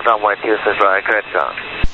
runway 26 right, correct ground.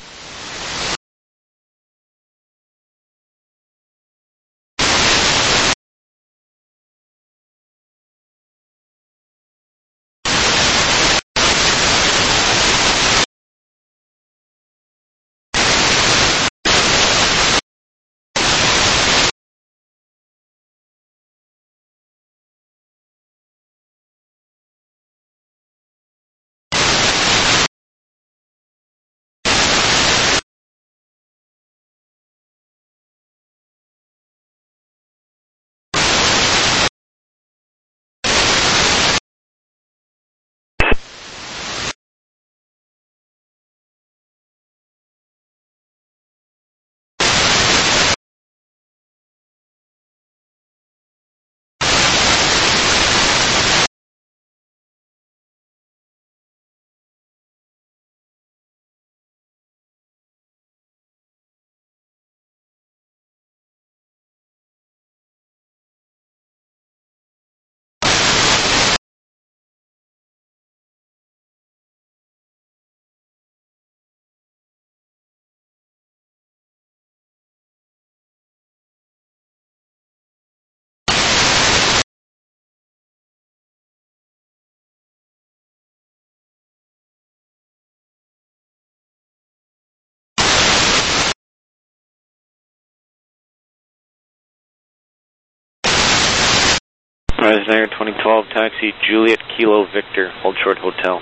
Horizon Air 2012, taxi Juliet Kilo Victor, hold short hotel.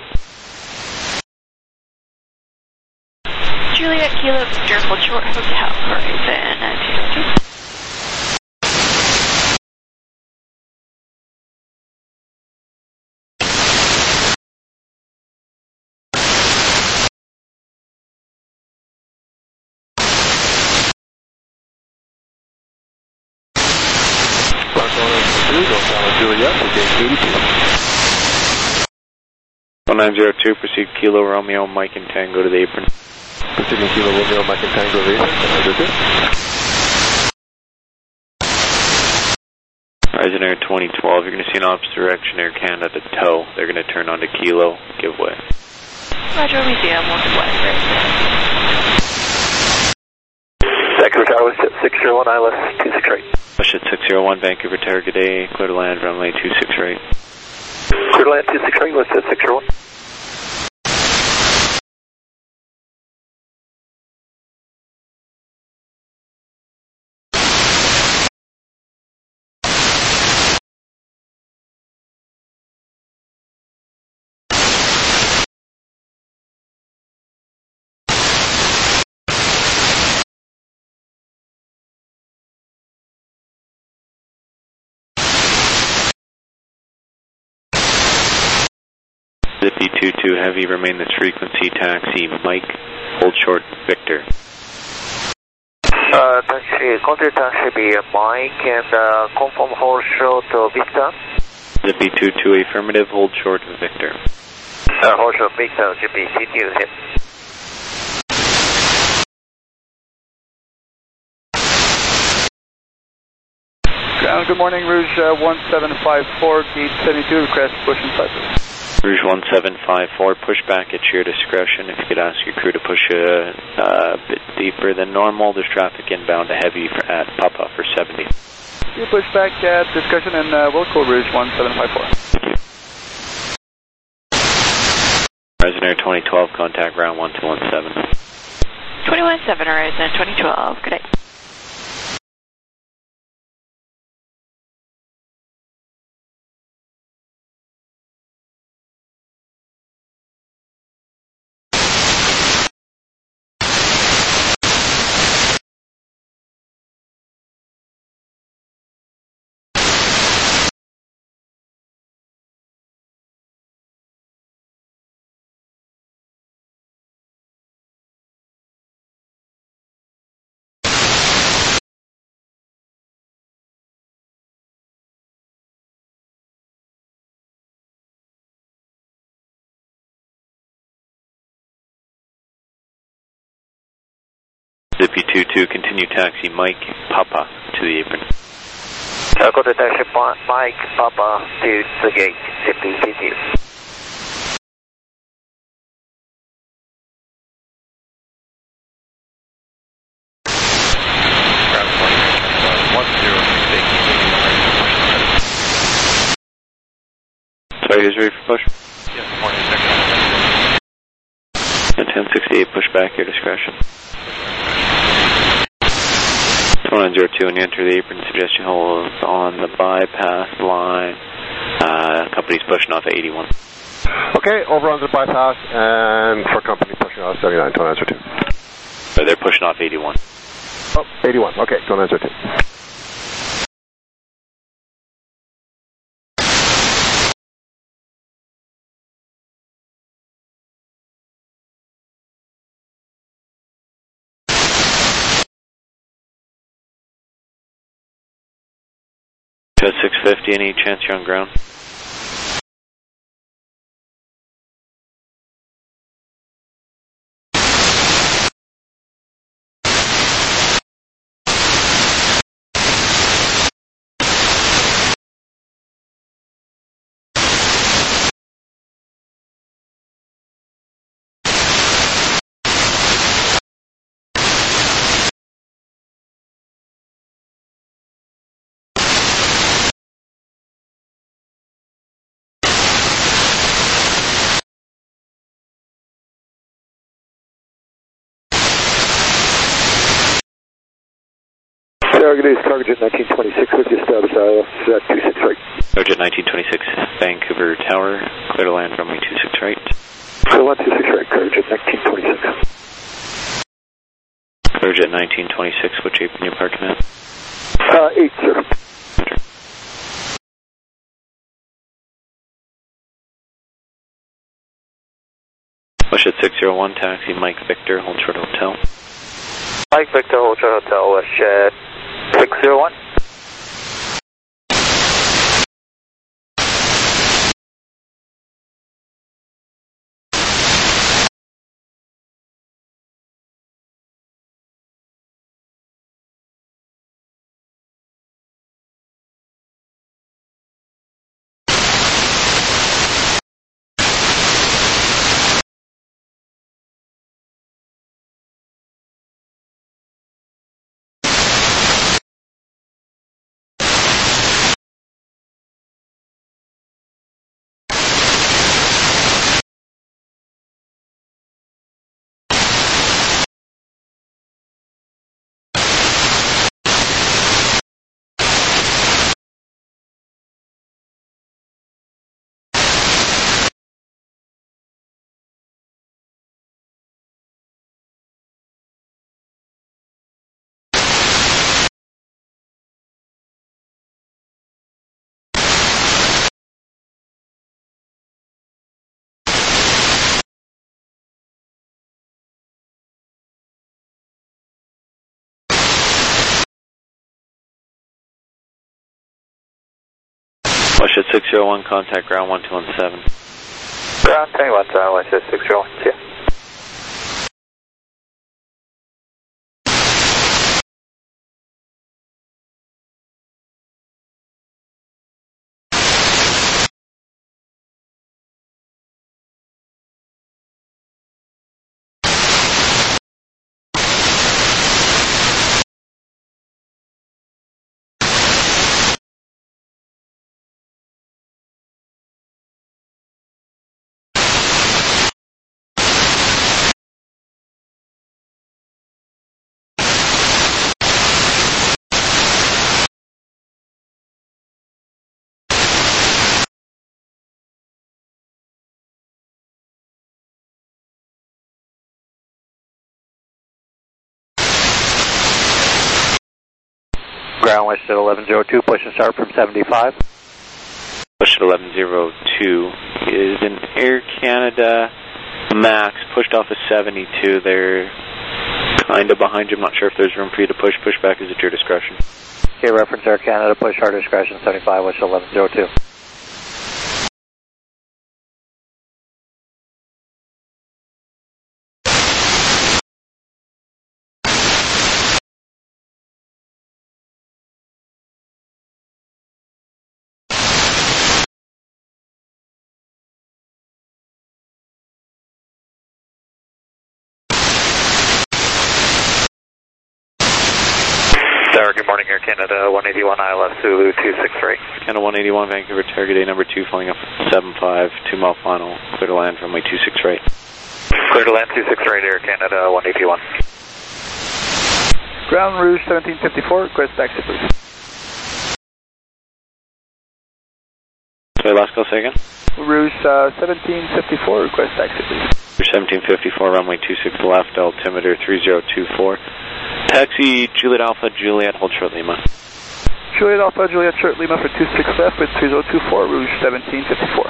Juliet Kilo Victor, hold short hotel, Horizon 212. Juliet, gate 82. 1902, proceed Kilo Romeo Mike and Tango to the apron. Proceeding Kilo Romeo Mike and Tango to the apron. Horizon Air 2012, you're going to see an opposite direction Air Canada to tow. They're going to turn onto Kilo, give way. Roger, we see them, 1 west, right. Vancouver Tower, 601, ILS 26 right. Push at 601, Vancouver Tower, good day, clear to land, runway 26 right. Clear to land 26 right, let's 601. Zippy 22 heavy, remain this frequency, taxi Mike, hold short Victor. Taxi, contact taxi be Mike and confirm hold short Victor. Zippy 22 affirmative, hold short Victor. Hold short Victor, Zippy CTU hit. Ground, good morning, Rouge 1754, gate 72, request push inside. Rouge 1754, push back at your discretion. If you could ask your crew to push a bit deeper than normal, there's traffic inbound to heavy at Papa for 70. You push back at discussion and we'll call Rouge 1754. Horizon Air 2012, contact ground 1217. 217, Horizon 2012, good day. Zippy 22, continue taxi Mike, Papa to the apron. Contact taxi Mike, Papa to the gate, Zippy CTU. is ready for push. Yes, morning, second. 1068, push back, your discretion. 1902, when you enter the apron, suggestion hold on the bypass line. Company's pushing off at 81. Okay, over on the bypass, and for company pushing off 79, don't answer 2. So they're pushing off 81. Oh, 81, okay, don't answer 2. Just 650, any chance you're on ground? Target 1926 with you, establish ILS 26 right. Target 1926, Vancouver Tower, clear to land runway 26 right. Clear 126 right, Target 1926. Target 1926, which apron you parking at? 8, sir. Push at 601, taxi Mike Victor, hold short hotel. Mike Victor, hold short hotel, West Shed 601. Push at 601, contact ground 1217. Ground 21, 601, yeah. Ground West at 1102, push and start from 75. Push at 1102 is an Air Canada Max, pushed off of 72. They're kind of behind you. I'm not sure if there's room for you to push. Push back is at your discretion. Okay, reference Air Canada, push our discretion, 75 West 1102. Good morning, Air Canada 181 ILS Zulu 263. Canada 181 Vancouver Target A number 2 following up 75, 2 mile final, clear to land runway 26 right. Clear to land 26 right, Air Canada 181. Ground Rouge 1754, request taxi please. Sorry, last call, say again? Rouge 1754, request taxi please. Rouge 1754, runway 26 left, altimeter 3024. Taxi Juliet Alpha, Juliet, hold short Lima. Juliet Alpha, Juliet short Lima for 26 left with 3024, Rouge 1754.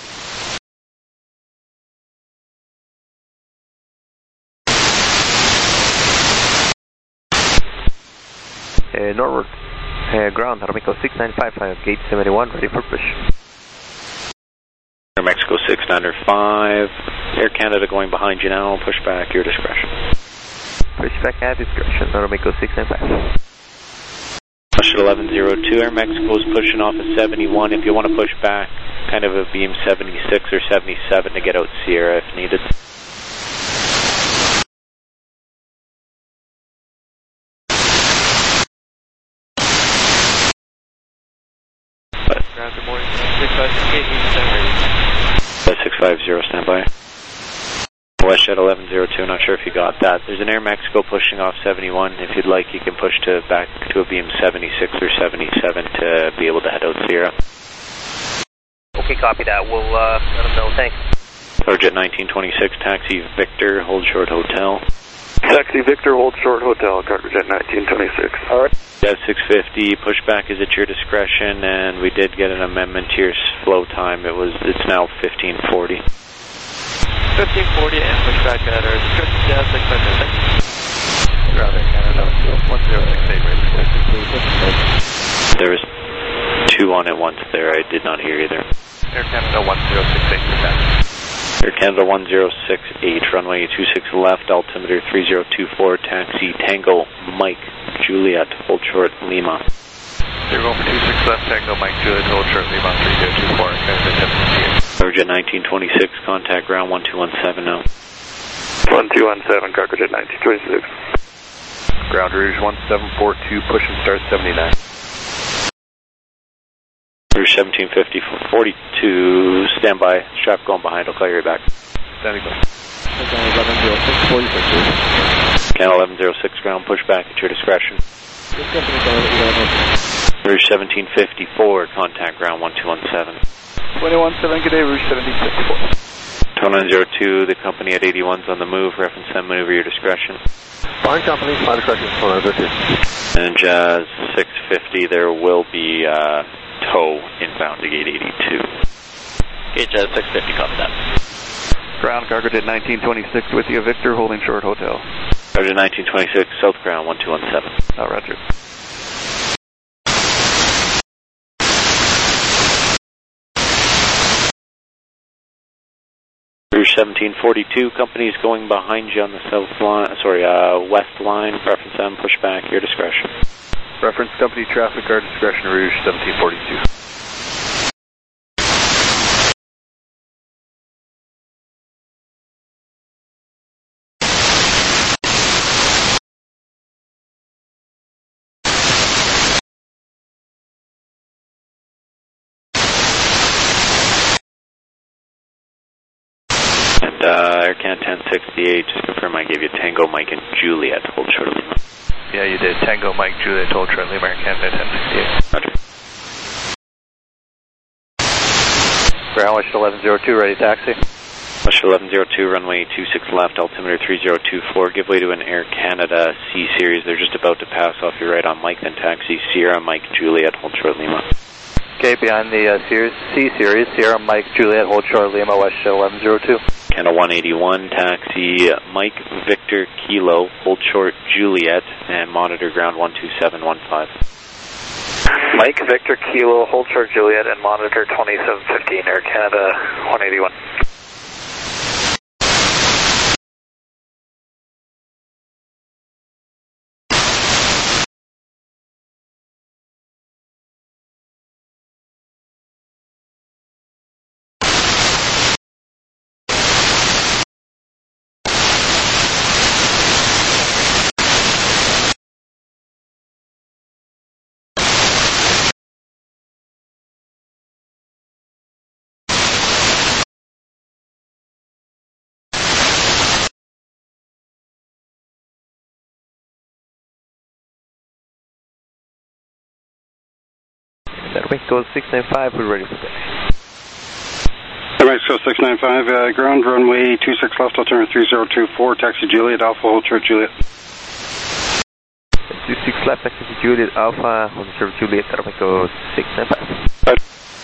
Norwood, ground, Aeromexico 6955, gate 71, ready for push. Air Mexico 695, Air Canada going behind you now, push back, your discretion. Push back at discretion, Aeromexico 695. Push at 1102, Air Mexico is pushing off at 71. If you want to push back, kind of a beam 76 or 77 to get out Sierra if needed. Ground, good morning. 650, stand by. Westjet 1102, not sure if you got that. There's an Air Mexico pushing off 71. If you'd like, you can push to back to a beam 76 or 77 to be able to head out Sierra. Okay, copy that. We'll let them know. Thanks. Jet 1926, taxi Victor, hold short hotel. Taxi Victor, hold short hotel, Cargojet 1926. All right. Jet 650, pushback is at your discretion, and we did get an amendment to your flow time. It's now 1540. 1540 and push back at our description, Jazz 656. Ground Air Canada 1068, ready for taxi. There was two on at once there. I did not hear either. Air Canada 1068 for taxi. Air Canada 1068, runway 26 left, altimeter 3024, taxi Tango Mike Juliet, hold short Lima. You're going for 26 left, Tango Mike Juliet, hold short Lima 3024, Canada 1068. Jet 1926, contact ground 1217 now. 1217, Cargojet 1926. Ground Rouge 1742, push and start 79. Rouge 1750, 42, stand by, strap going behind, I'll call you right back. Standing by. Canada 1106, ground push back at your discretion. Rouge 1754, contact ground 1217. 217, good day, Rouge 1754. 2902, the company at 81's on the move, reference and maneuver your discretion. Fine company, fine discretion, 2902. And Jazz 650, there will be tow inbound to gate 82. Gate Jazz 650, copy that. Ground, Cargojet 1926 with you, Victor, holding short hotel. Cargojet 1926, south ground 1217. Roger. Rouge 1742, companies going behind you on the south line, west line, reference M, push back, your discretion. Reference company traffic, our discretion, Rouge 1742. And AirCan 1068, just confirm I gave you Tango Mike and Juliet, hold short Lima. Yeah, you did. Tango Mike Juliet, hold short Lima, Air Canada 1068. Roger. Ground West 1102, ready taxi. West 1102, runway 26 left, altimeter 3024, give way to an Air Canada C Series. They're just about to pass off your right on Mike, then taxi Sierra Mike Juliet, hold short Lima. Okay, behind the C Series, Sierra Mike Juliet, hold short Lima, West 1102. Canada 181, taxi Mike Victor Kilo, hold short Juliet, and monitor ground 12715. Mike Victor Kilo, hold short Juliet, and monitor 2715, Air Canada 181. Mexico 695, we're ready for taxi. Mexico 695, ground runway 26 left, altimeter 3024, taxi Juliet, Alpha, hold short Juliet. 26 left, taxi Juliet, Alpha, hold short Juliet, Mexico 695. Right.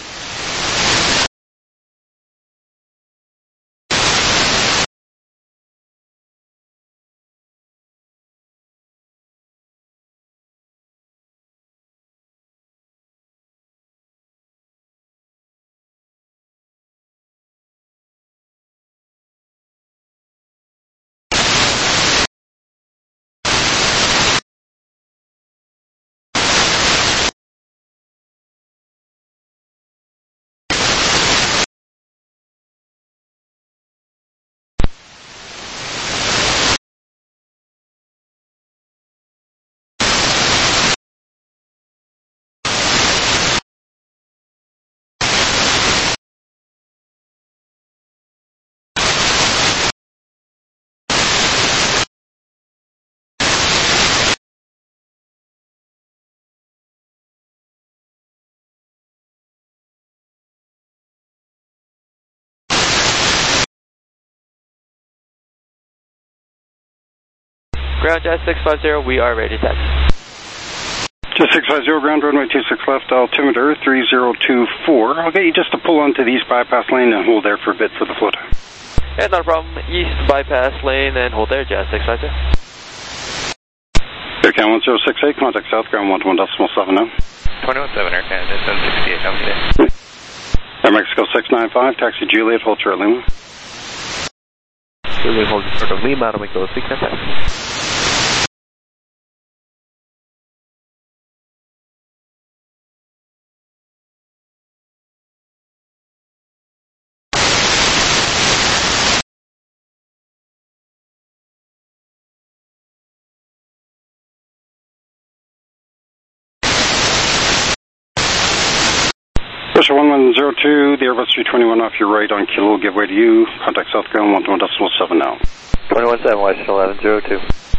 Ground Jet 650, we are ready to taxi. Jet 650, ground runway 26 left, altimeter 3024. I'll get you just to pull onto the east bypass lane and hold there for a bit for the float. Yeah, not a problem. East bypass lane and hold there, Jet 650. Aircan 1068, contact south, ground 11.7 now. 217 Air Canada 768, how many days? Air Mexico 695, taxi Juliet, hold short Lima. Juliet, hold short Lima, Mexico 695. Russia 1102, the Airbus 321 off your right on Kilo, give way to you. Contact south, ground 11.7 now. 217, West 1102.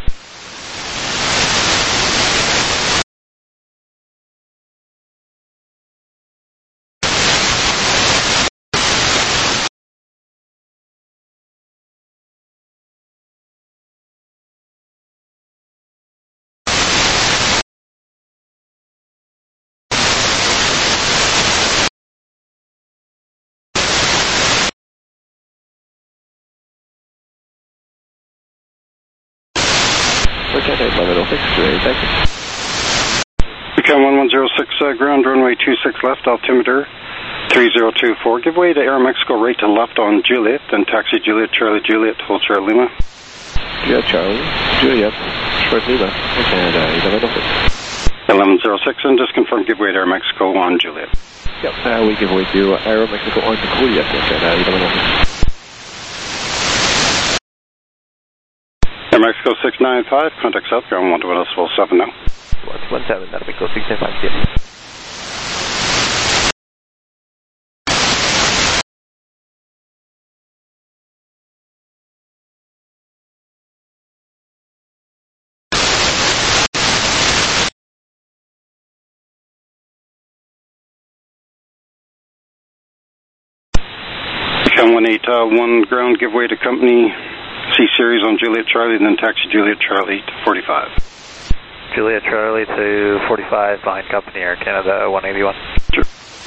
Aircan 1106, ready to taxi. Aircan 1106, ground runway 26 left, altimeter 3024. Give way to Air Mexico right to left on Juliet, then taxi Juliet, Charlie Juliet, hold short Lima. Juliet, Charlie, Juliet, short Lima, Air Canada 1106. 1106, and just confirm give way to Air Mexico on Juliet. Yep, we give way to Air Mexico on Juliet, Air Canada 1106. Air Mexico 695, contact south, ground 11.7 now. 117, Mexico 695, yes. Aircan 181, ground give way to company C-Series on Juliet Charlie, then taxi Juliet Charlie to 45. Juliet Charlie to 45, behind company Air Canada 181. Sure.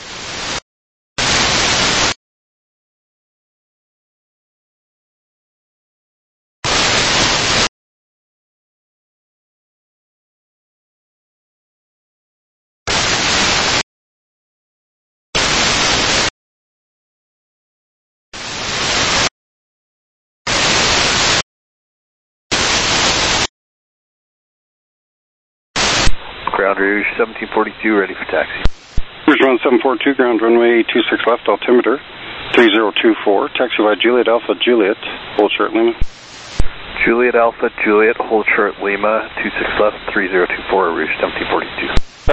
Ground Rouge 1742, ready for taxi. Rouge 1742, ground runway 26 left, altimeter 3024. Taxi by Juliet Alpha Juliet, hold short Lima. Juliet Alpha Juliet, hold short Lima, 26 left, 3024, Rouge 1742.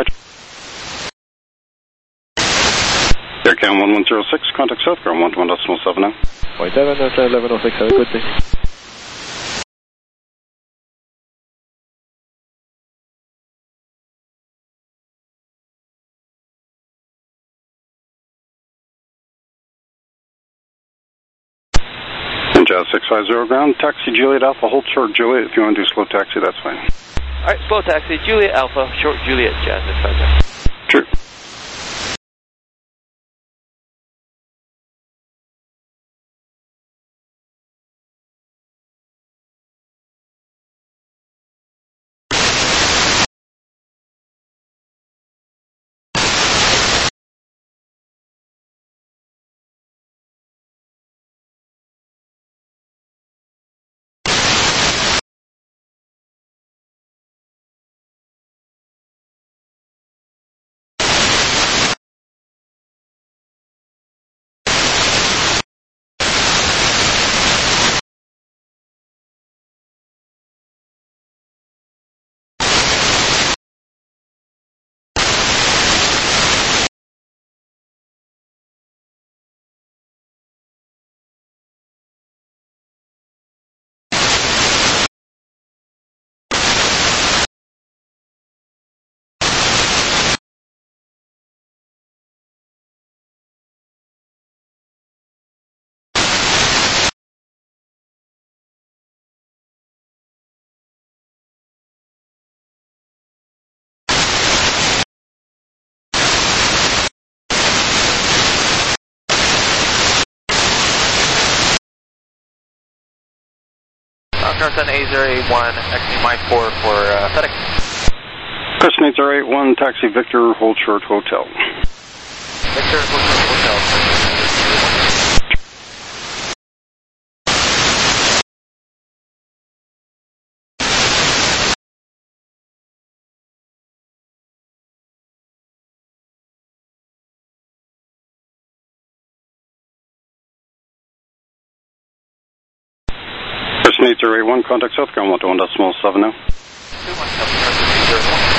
Aircan 1106, contact south, ground 11.7 now. 17, that's 1106, have a good day. 650 ground, taxi Juliet Alpha, hold short Juliet. If you want to do slow taxi, that's fine. Alright, slow taxi, Juliet Alpha, short Juliet, Jasmine 50. Sure. Carson A081, taxi Mike 4 for FedEx. Carson 8081, taxi Victor, hold short hotel. Victor, hold short hotel. Carson 8081, contact Southground 121.7 now. 217,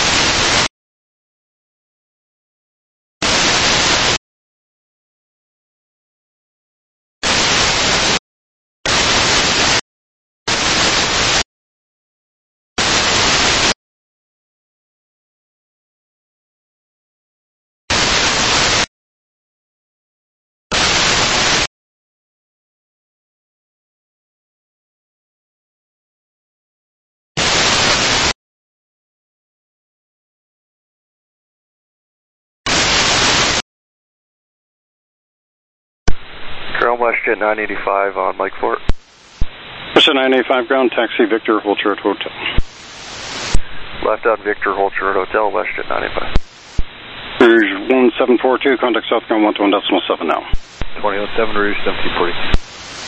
Ground WestJet 985 on Mike 4. Carson 985 ground, taxi Victor, hold short hotel. Left on Victor, hold short hotel, WestJet 985. Rouge 1742, contact Southground 121.7 now. 2007 Rouge 1740.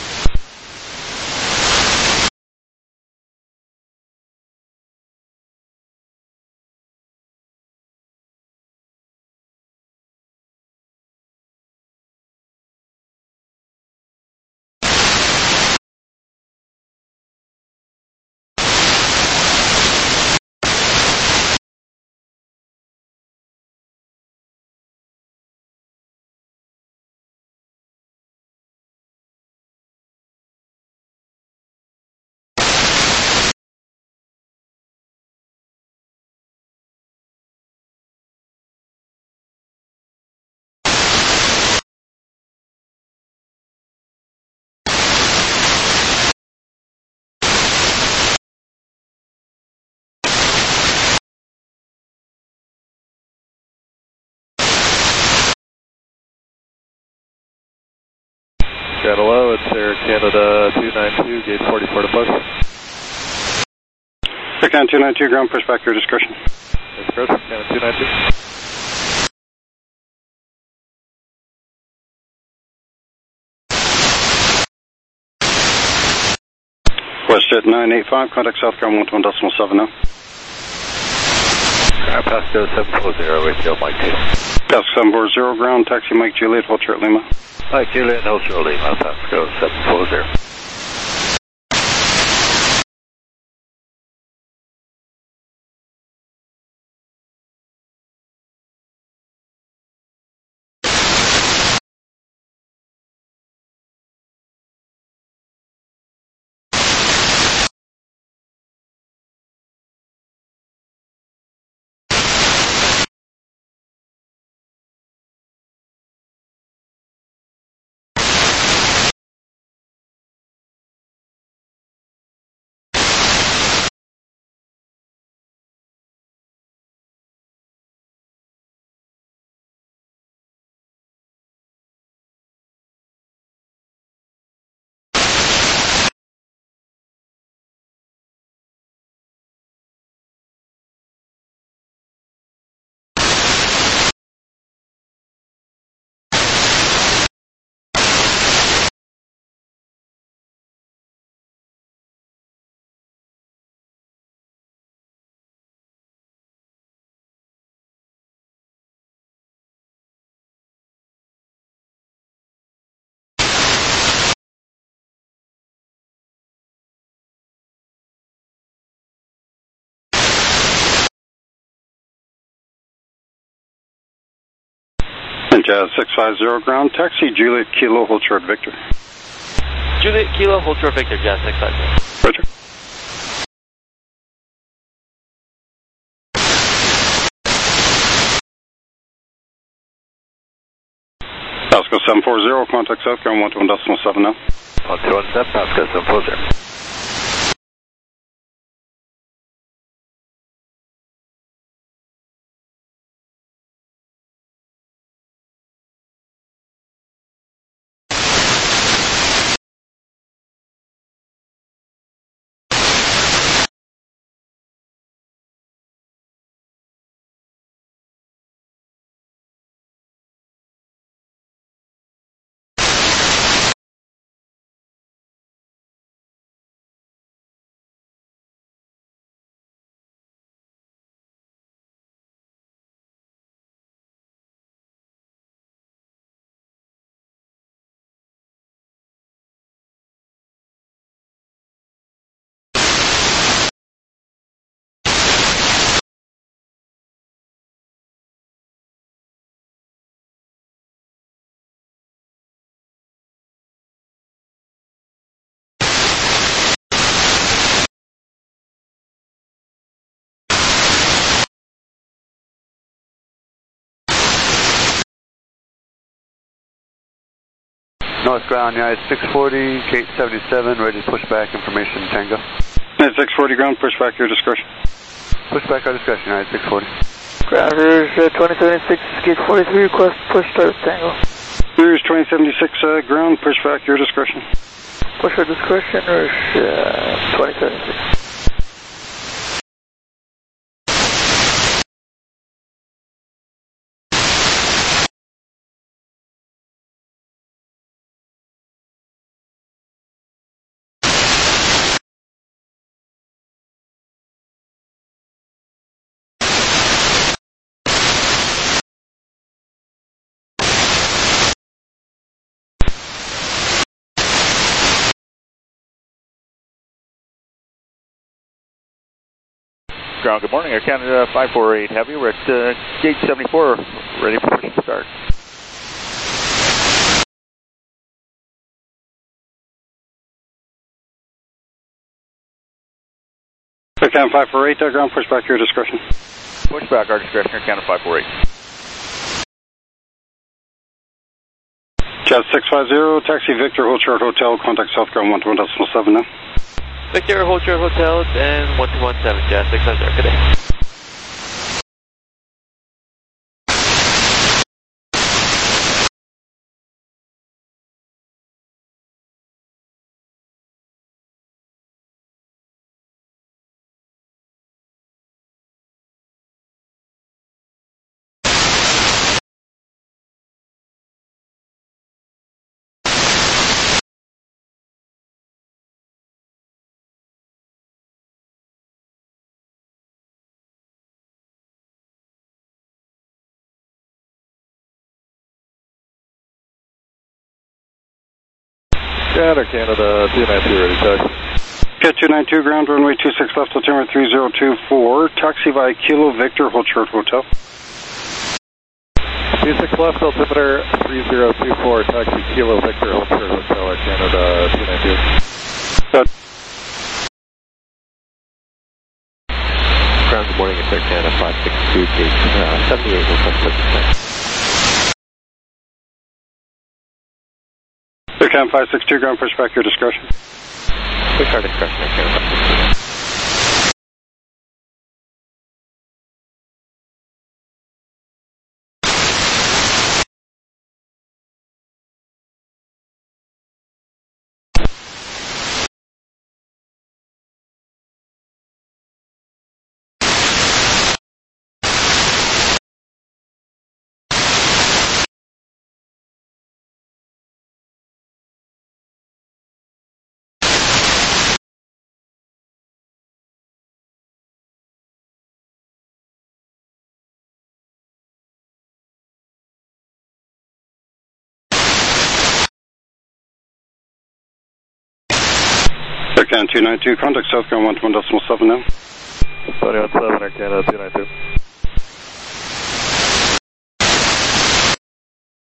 Got hello, it's Air Canada 292, gate 44 to push. Air Canada 292, ground, push back your discretion. That's correct, Canada 292. WestJet 985, contact Southground 121.7 now. Pasco 740, ATL Mike 2. Pasco 740, ground, taxi Mike Juliet, hold short Lima. Mike Juliet, hold short Lima, Pasco 740. Jazz 650 ground, taxi Juliet Kilo, hold short Victor. Juliet Kilo, hold short Victor, Jazz 650. Roger. Pasco 740, contact southbound 121.7 now. 117, Pasco 740. North ground, United 640, gate 77, ready to push back information, Tango. United 640 ground, push back your discretion. Push back our discretion, United 640. Ground Rouge 2076, gate 43, request push start Tango. Rouge 2076 ground, push back your discretion. Push our discretion, Rouge 2076. Ground, good morning, Air Canada 548 Heavy. We're at gate 74, ready for push to start. Air Canada 548 ground, push back your discretion. Push back our discretion, Air Canada 548. Jazz 650, taxi Victor, hold short hotel, contact southbound 121.7 now. Victor, hold short hotels and 1217, Jazz 650, good day. Air Canada 292 ready, taxi. Get 292 ground, runway 26 left, altimeter 3024, taxi via Kilo Victor, hold short hotel. 26 left, altimeter 3024, taxi Kilo Victor, hold short hotel, Air Canada 292. Good. Ground, good morning, it's Air Canada 562, gate 78, request push to start. Air Canada 562 ground, push back your discretion. Push our discretion, Air Canada 562. Air Canada 292, contact southbound 121.7 now. 21.7, Air Canada 292.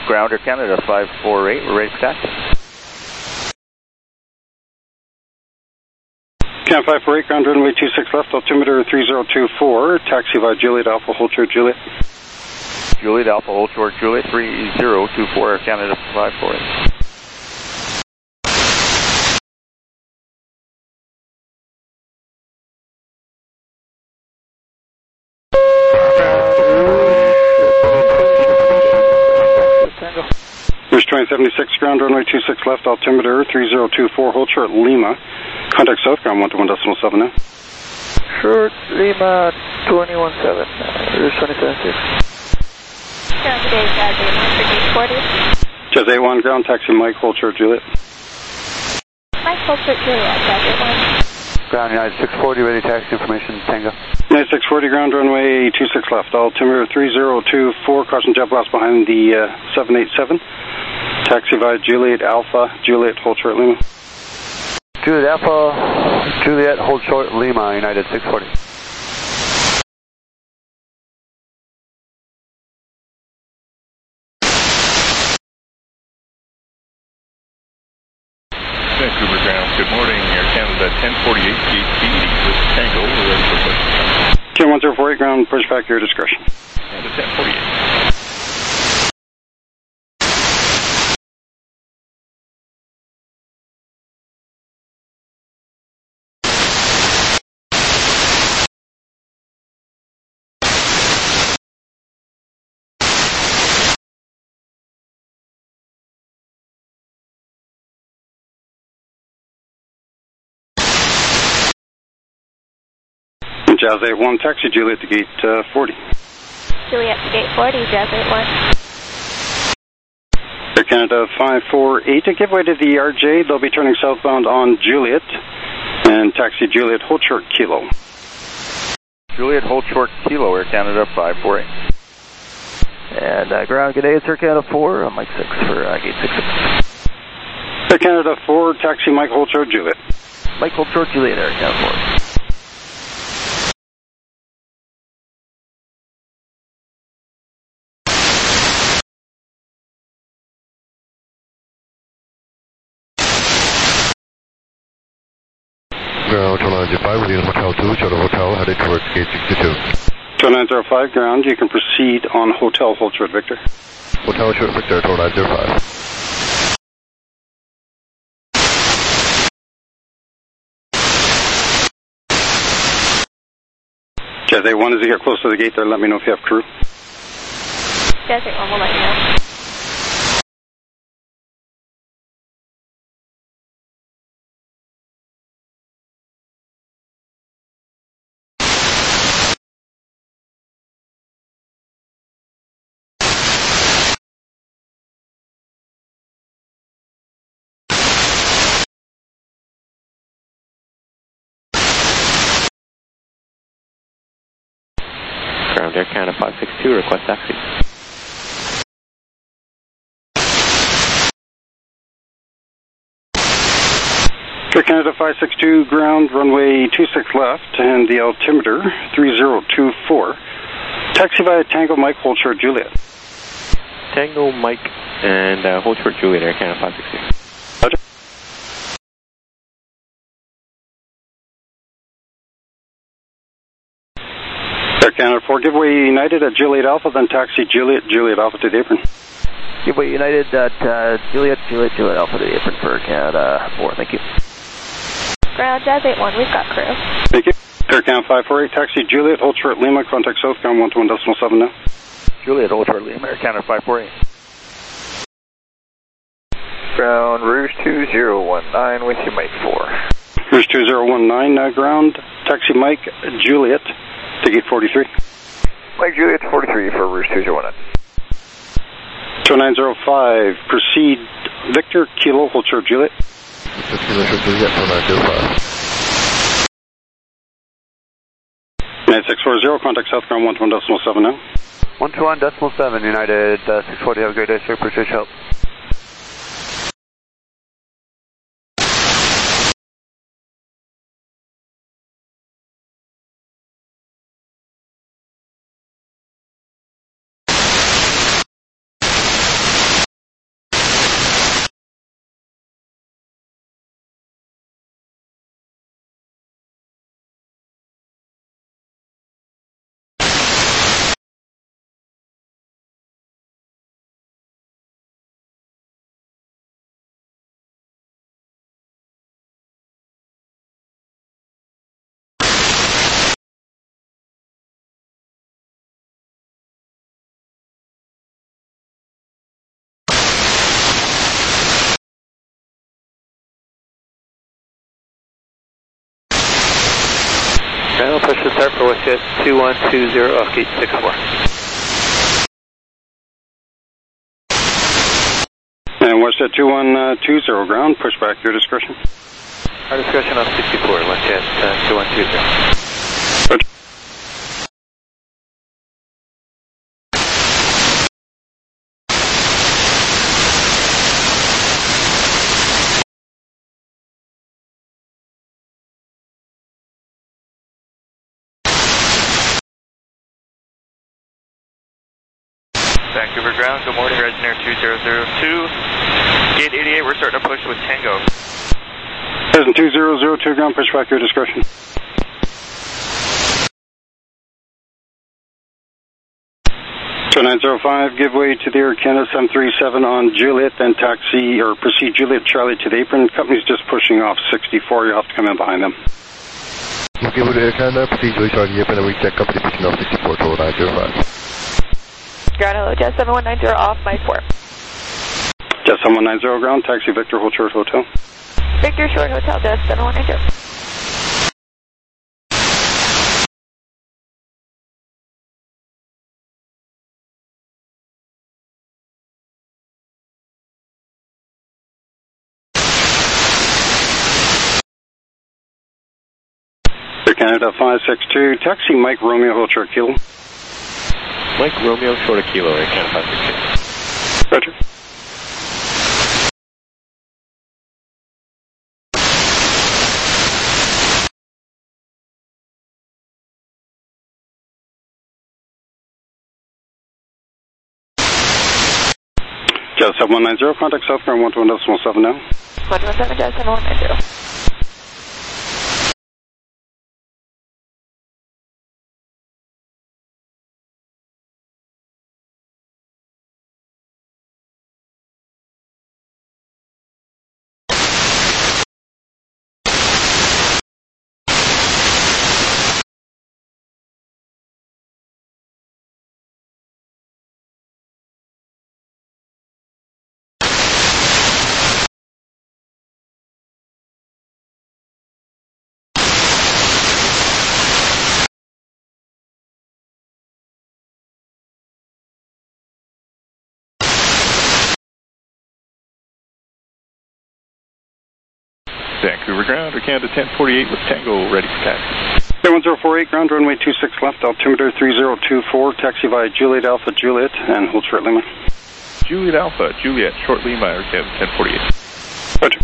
Ground Air Canada 548, we're ready for taxi. Cam 548, ground runway 26 left, altimeter 3024, taxi via Juliet Alpha, hold short Juliet. Juliet Alpha, hold short Juliet 3024, Air Canada 548. Rouge 2076, ground runway 26 left, altimeter 3024, hold short Lima. Contact southbound 121.7 now. Short Lima 217, Rouge 2076. Ground today, Jazz 81 for gate 40. Jazz 81, ground taxi Mike, hold short Juliet. Mike, hold short Juliet, Jazz 81. Ground United 640, ready taxi information, Tango. United 640, ground runway 26 left, altimeter 3024, caution jet blast behind the 787. Taxi via Juliet Alpha, Juliet, hold short Lima. Juliet Alpha, Juliet, hold short Lima, United 640. Vancouver ground, good morning, Air Canada 1048, gate 80 with Tango, we're ready for push. Cam 1048, ground, push back your discretion. Canada 1048. Jazz 81, taxi Juliet to gate 40. Juliet to gate 40, Jazz 81. Air Canada 548, to give way to the RJ, they'll be turning southbound on Juliet, and taxi Juliet, hold short Kilo. Juliet, hold short Kilo, Air Canada 548. And ground, good day, it's Air Canada 4, Mike 6 for gate 66. Air Canada 4, taxi Mike, hold short Juliet. Mike, hold short Juliet, Air Canada 4. Ground 2905, within Hotel 2, Shuttle Hotel, headed towards gate 62. 2905, ground, you can proceed on Hotel, hold short Victor. Hotel short Victor, 2905. Jazz 81, as you get close to the gate there, let me know if you have crew. Jazz 81 will let you know. Ground Air Canada 562, request taxi. Air Canada 562, ground, runway 26 left, and the altimeter 3024. Taxi via Tango Mike, hold short Juliet. Tango Mike and hold short Juliet, Air Canada 562. Roger. Air Canada 4, give way United at Juliet Alpha, then taxi Juliet, Juliet Alpha to the apron. Give way United at Juliet Alpha to the apron for Canada 4, thank you. Ground, Jazz 81, we've got crew. Thank you. Air Canada 548, taxi Juliet, hold short Lima, contact southbound 121.7 now. Juliet, hold short Lima, Air Canada 548. Ground Rouge 2019 with you, Mike 4. Rouge 2019, ground, taxi Mike Juliet to gate 43. Mike Juliet 43 for Rouge 2019. 2905, proceed Victor, Kilo, hold short Juliet. Kilo, short Juliet, 2905. 9640, contact southbound 121.7 now. 121.7, United 640, have a great day, sir, appreciate your help. start for WestJet 2120 off gate 64. And WestJet 2120 ground, push back your discretion. Our discretion on 64, WestJet 2120. Vancouver ground, good morning, Regenair 2002. Gate 88, we're starting to push with Tango. Cessna 2002 ground, push back your discretion. So 905, give way to the Air Canada 737 on Juliet, then taxi or proceed Juliet Charlie to the apron. Company's just pushing off 64, you'll have to come in behind them. Give way to Air Canada, proceed Juliet Charlie to the apron, and we check company pushing off 64 total 905. Ground, hello, Jet 7190 off, Mike 4. Jet 7190 ground, taxi Victor, hold short hotel. Victor Short Hotel, Jet 7190. Air Canada 562, taxi Mike Romeo, hold short kilo. Mike Romeo, short of kilo, Air Canada 562. Roger. Jet 7190, contact Southbound 121.7 now. 117, Jet 7190. Vancouver ground, Air Canada 1048 with Tango, ready for taxi. Air 1048, ground runway 26 left, altimeter 3024, taxi via Juliet Alpha Juliet, and hold short Lima. Juliet Alpha, Juliet, short Lima, Air Canada 1048. Roger.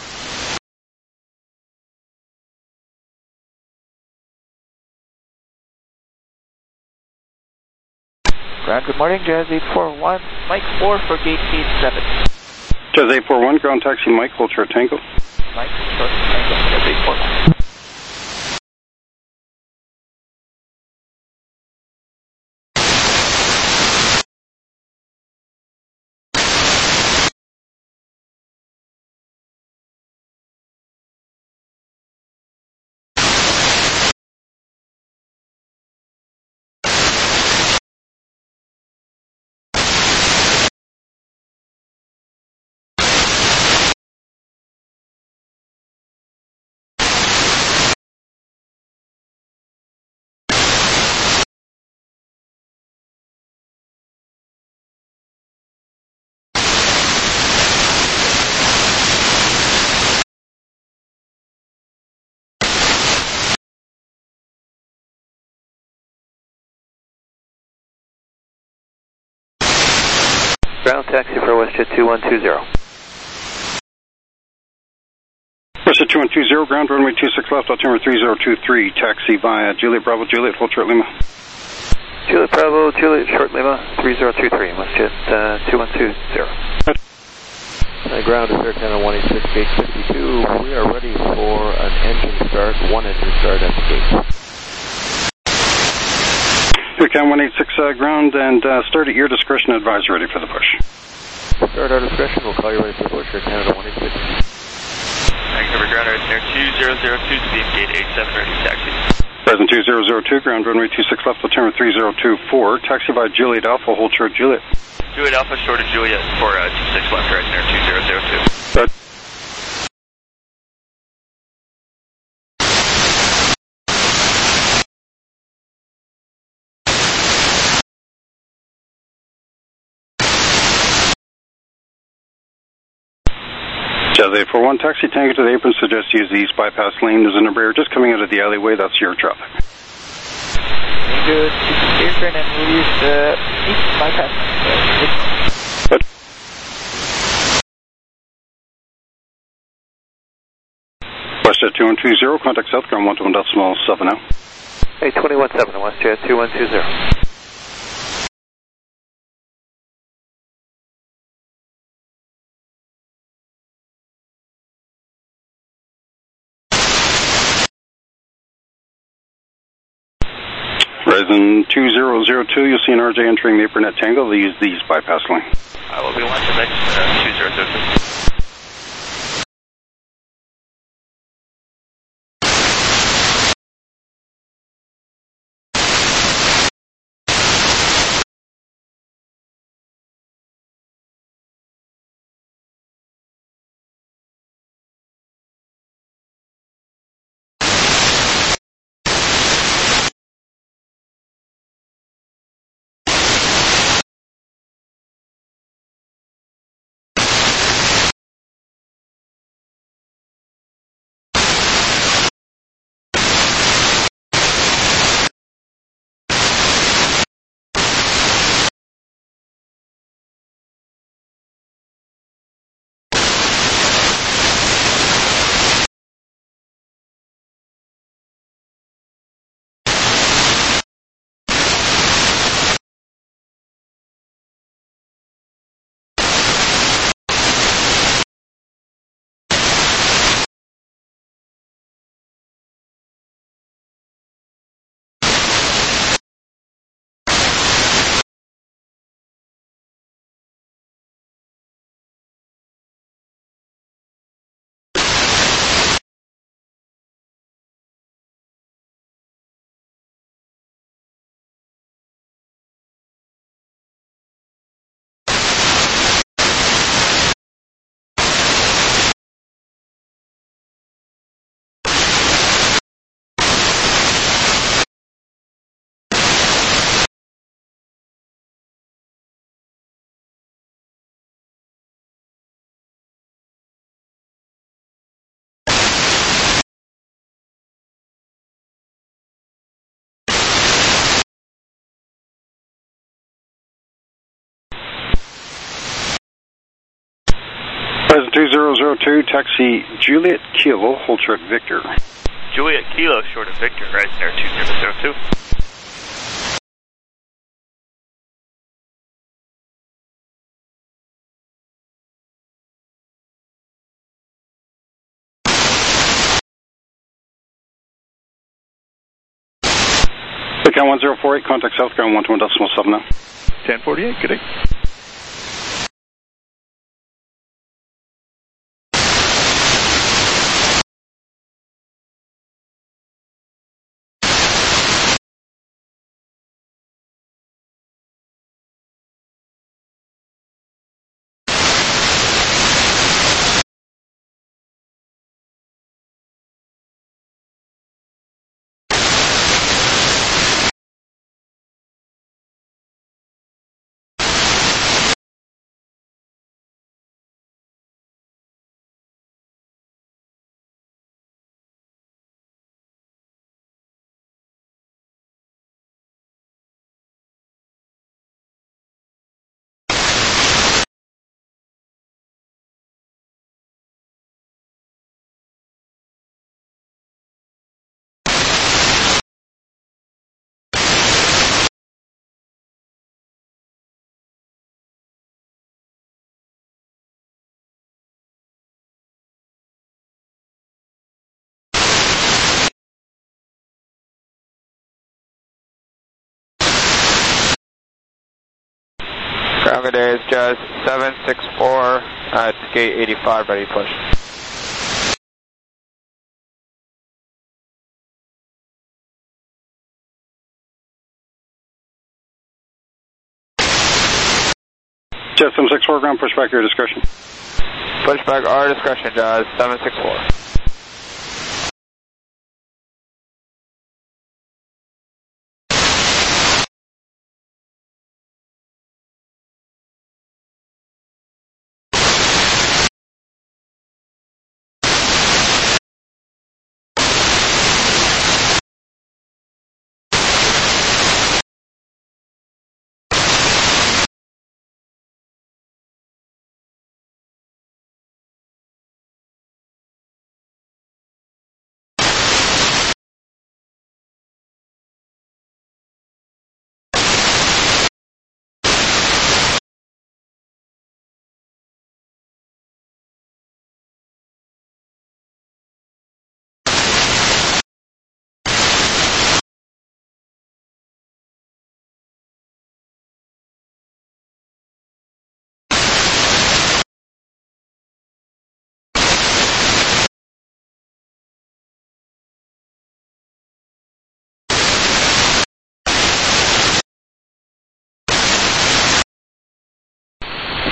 Ground, good morning, Jazz 841, Mike 4 for gate 87. Jazz 841, ground taxi Mike, hold short Tango. Mike, short Tango, Jazz 841. Ground taxi for WestJet 2120. WestJet 2120, ground runway 26 left, altimeter 3023, taxi via Juliet Bravo Juliet, hold short Lima. Juliet Bravo, Juliet short Lima, 3023, WestJet 2120. Ground is Air Canada 186, gate 52. We are ready for an engine start, one engine start at the gate. Air Canada 186 ground and start at your discretion, advise ready for the push. Start our discretion, we'll call you ready for the push, Air Canada 186. Vancouver ground, Regenair 2002, steam gate 87, ready taxi. Present 2002, ground runway 26 left, altimeter 3024, taxi by Juliet Alpha, hold short Juliet. Juliet Alpha, short of Juliet for 26 left, Regenair 2002. Roger. Jazz 841, taxi Tango to the apron, suggest use the east bypass lane. There's an Embraer just coming out of the alleyway. That's your traffic. Good. Apron and we'll use the east bypass. WestJet 2120, contact Southground 121.7 now. Hey, 217, WestJet 2120. Horizon 2002, you'll see an RJ entering the apron at Tango. They use the east bypass lane. I will be watching next 2002. Horizon 2002, taxi Juliet Kilo, hold short Victor. Juliet Kilo, short of Victor, right there, 2002. Account 1048, contact Southground 121.7 now. 1048, good day. Ground good day is Jazz 764, it's gate 85, ready to push. Jazz 764, ground pushback, your discretion. Pushback, our discretion, Jazz 764.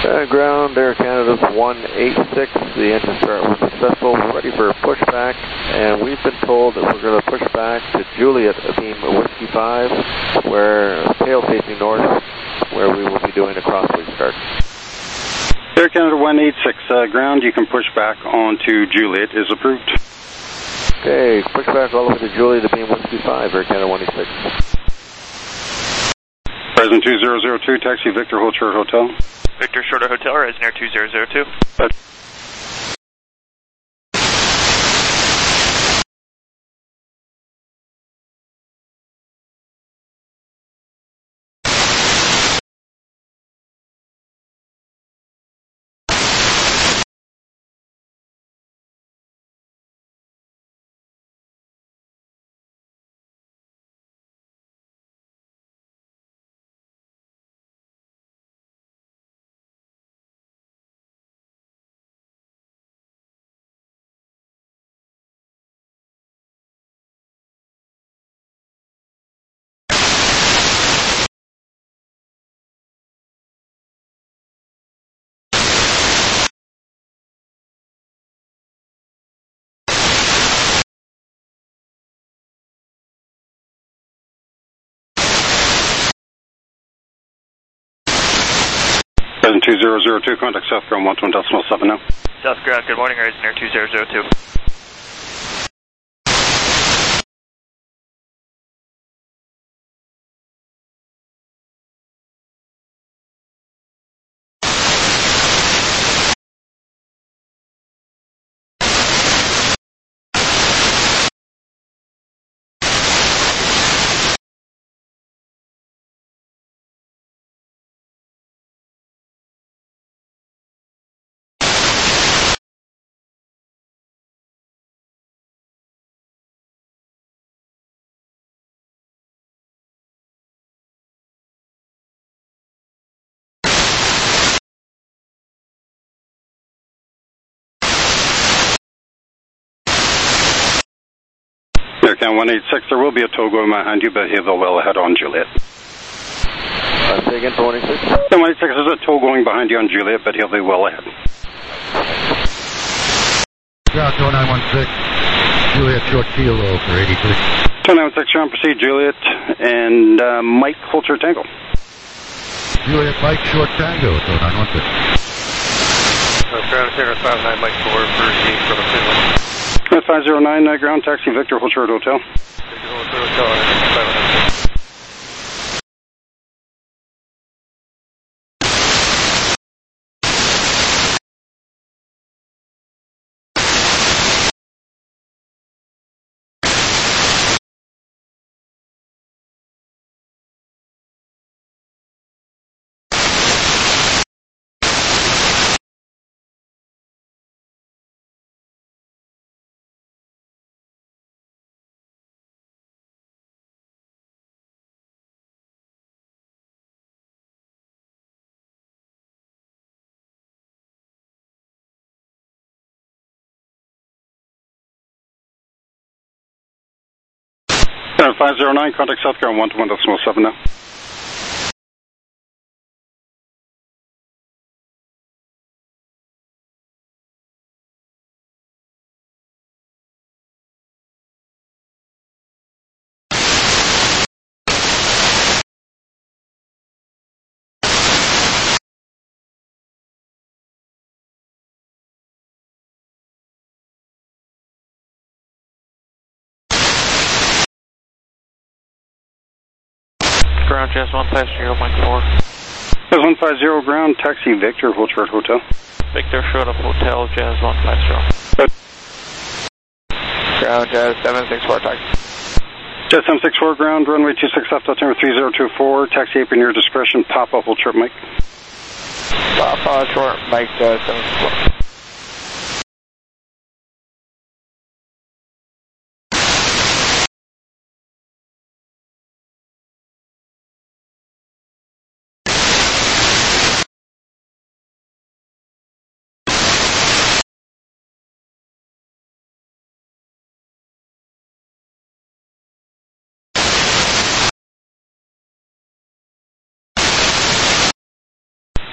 Ground, Air Canada 186. The engine start was successful. We're ready for a pushback, and we've been told that we're going to push back to Juliet, beam Whiskey 5, where tail facing north, where we will be doing a crosswind start. Air Canada 186, ground, you can push back onto Juliet is approved. Okay, push back all the way to Juliet, beam Whiskey 5, Air Canada 186. Horizon 2002, taxi Victor, hold short hotel. Victor, shorter hotel, Horizon Air 2002. Horizon 2002, contact South Ground 11.7 now. South Ground, good morning, Horizon Air 2002. Air Canada 186, there will be a tow going behind you, but he'll go well ahead on Juliet. Say again for 186? 186, there's a tow going behind you on Juliet, but he'll be well ahead. Ground 2916, Juliet short kilo for 83. 2916, ground, proceed Juliet, and Mike, hold short tango. Juliet Mike short tango, 2916. Ground, Center 59, Mike 4, proceed from the Finland. 509, ground, taxi Victor, hold short hotel. Victor, hold short hotel, 509. Center 509, contact South Ground 11.7 now. Ground, Jazz 150, Mike 4. Jazz 150, ground, taxi Victor, hold short hotel. Victor, short of hotel, Jazz 150. Ground, Jazz 764, taxi. Jazz 764, ground, runway 26 left, altimeter 3024, taxi up in your discretion, Papa, hold short Mike. Papa, short Mike, 764.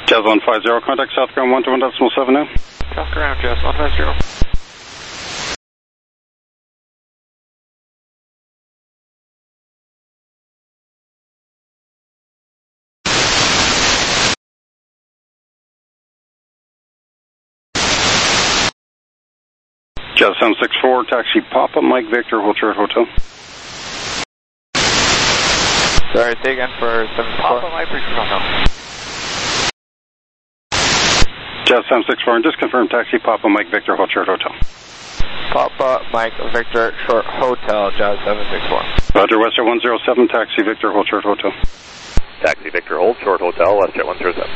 Jazz 150, contact South Ground 121.7 now. South Ground, Jazz 150. Jazz 764, taxi Papa Mike Victor, hold short hotel. Sorry, say again for 764. Papa Mike Victor Hotel. Jazz 764, and just confirm taxi Papa Mike Victor, hold short hotel. Papa Mike Victor, short hotel, Jazz 764. Roger, WestJet 107, taxi Victor, hold short hotel. Taxi Victor, hold short hotel, WestJet 107.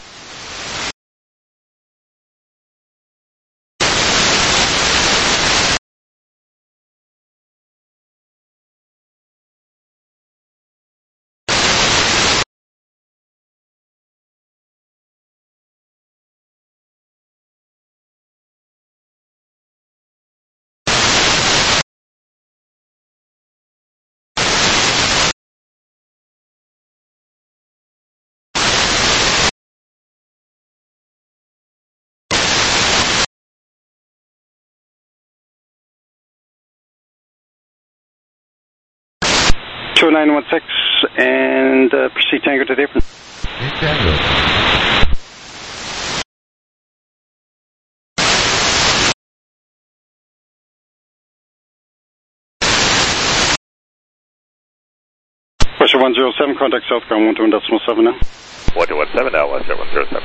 Two 916 and proceed Tango to the apron. Pressure 107, contact South Ground 121.7 now. 121.7 now, WestJet 107.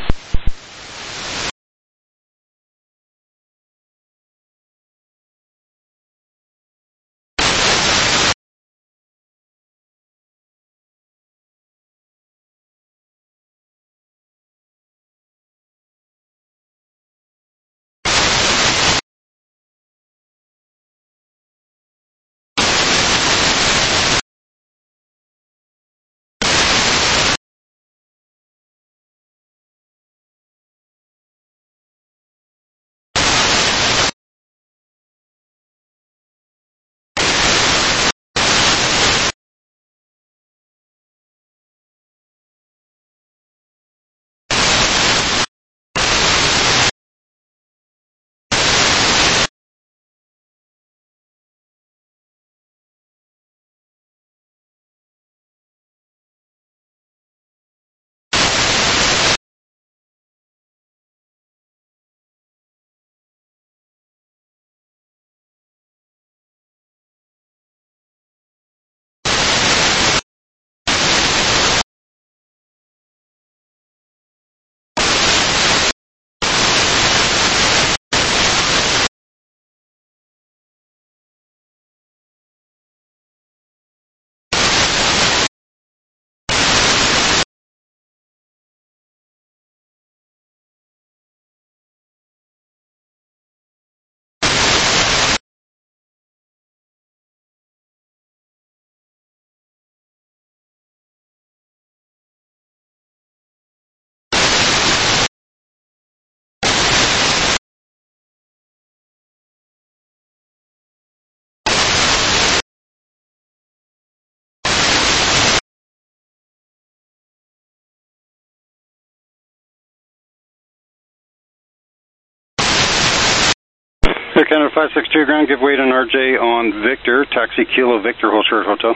Air Canada 562 ground, give way to an RJ on Victor, taxi Kilo Victor, hold short hotel.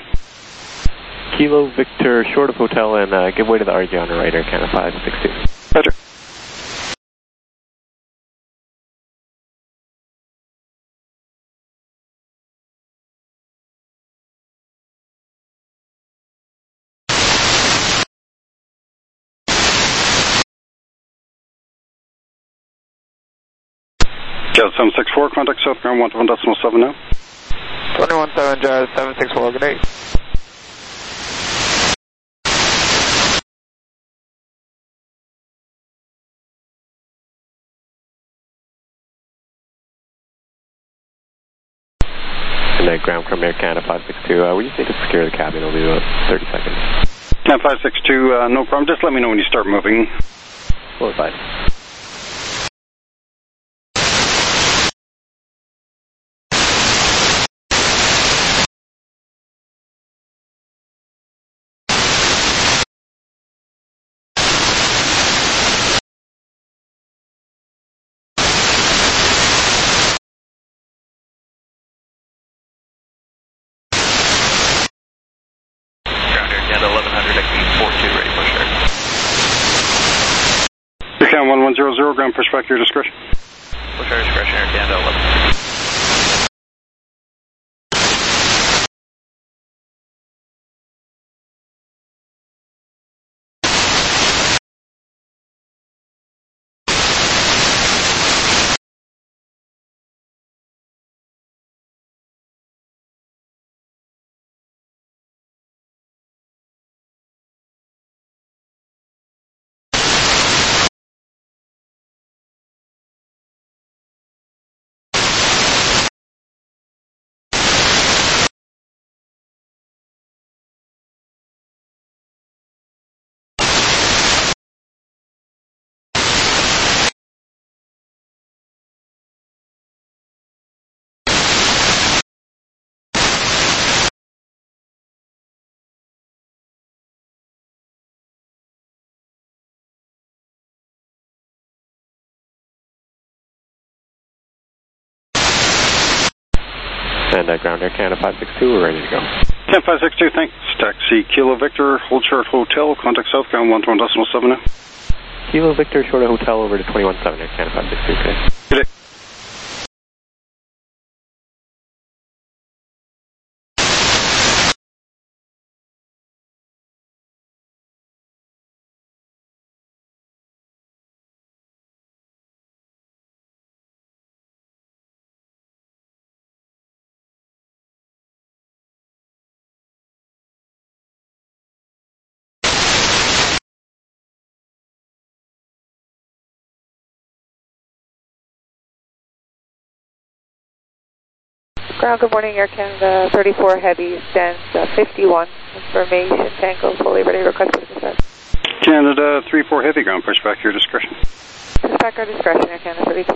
Kilo Victor, short of hotel, and give way to the RJ on the right, Air Canada 562. Roger. Jazz 764, contact South Ground 121.7 now. 217 Jazz 764, good day. And ground from Air Canada 562, we just need to secure the cabin, it'll be about 30 seconds. Yeah, 562, no problem, just let me know when you start moving. Well, fine. Cam 1100, ground push back to your discretion. Push our discretion, Air Canada 11. And ground Air Canada 562, we're ready to go. Cam 562, thanks. Taxi Kilo Victor, hold short hotel, contact south, ground 11.7 now. Kilo Victor, short of hotel, over to 21.7, Air Canada 562, okay. Good day. Ground, good morning, Air Canada 34 Heavy, stands 51. Information, Tango, fully ready, request push to start. Canada 34 Heavy, ground push back to your discretion. Push back our discretion, Air Canada 32.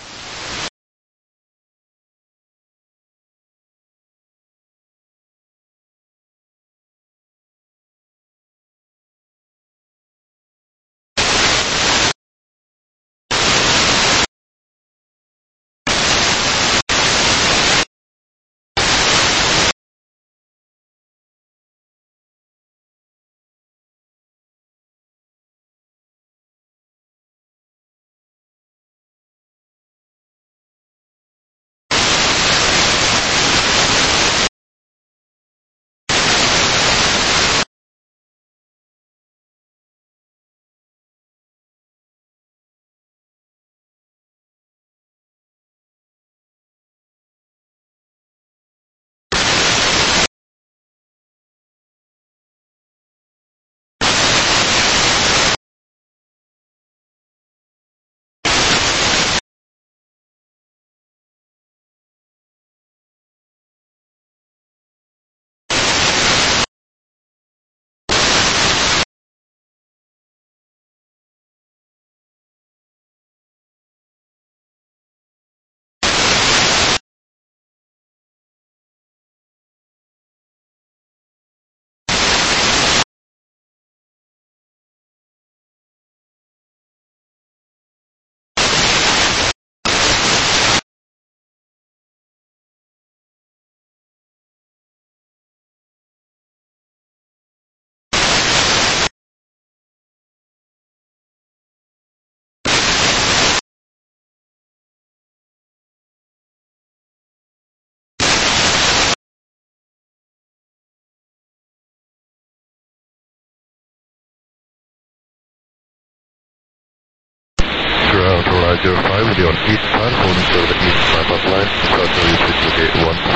Ground Roger 5 with you on east plan, holding to the east map line, start to reach gate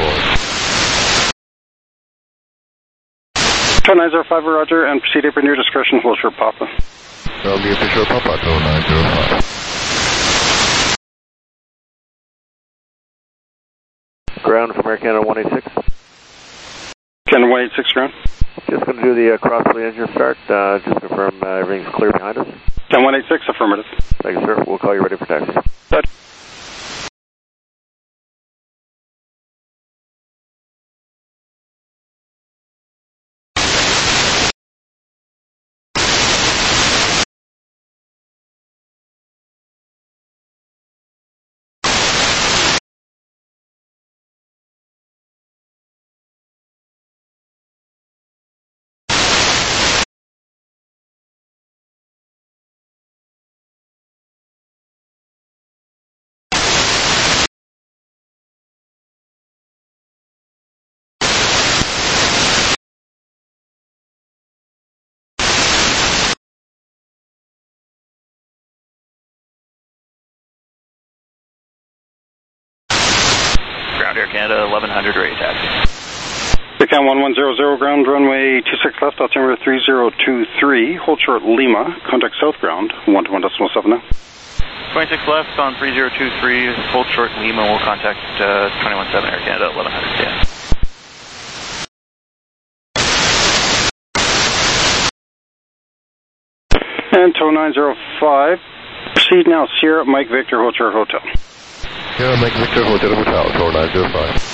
14. 905 Roger, and proceed upon your discretion, hold short Papa. Now the official Papa 905. Ground from Air Canada 186. Canada 186 ground. Just going to do the cross-fleet engine start, just confirm everything's clear behind us. Canada 186, affirmative. Thank you, sir. We'll call you ready for taxi. Good. ground, Air Canada 1100, ready taxi. Become 1100, ground runway 26 left, altimeter 3023, hold short Lima, contact south ground, 121.7 now. 26 left on 3023, hold short Lima, we'll contact 217 Air Canada 1100, yeah. And tow 905, proceed now, Sierra Mike Victor Hotel Hotel. Sierra Mike Victor Hotel Hotel, tow 905.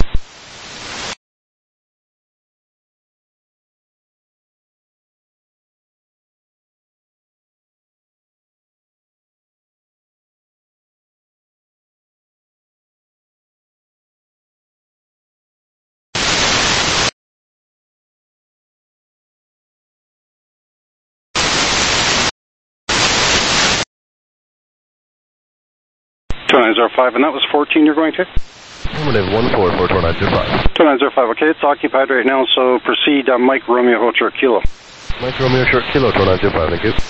Tow 905, and that was 14 you're going to? I'm going to have 144, tow 905. Tow 905, okay, it's occupied right now, so proceed Mike Romeo Hotel Kilo. Mike Romeo short Kilo, tow 905, thank you.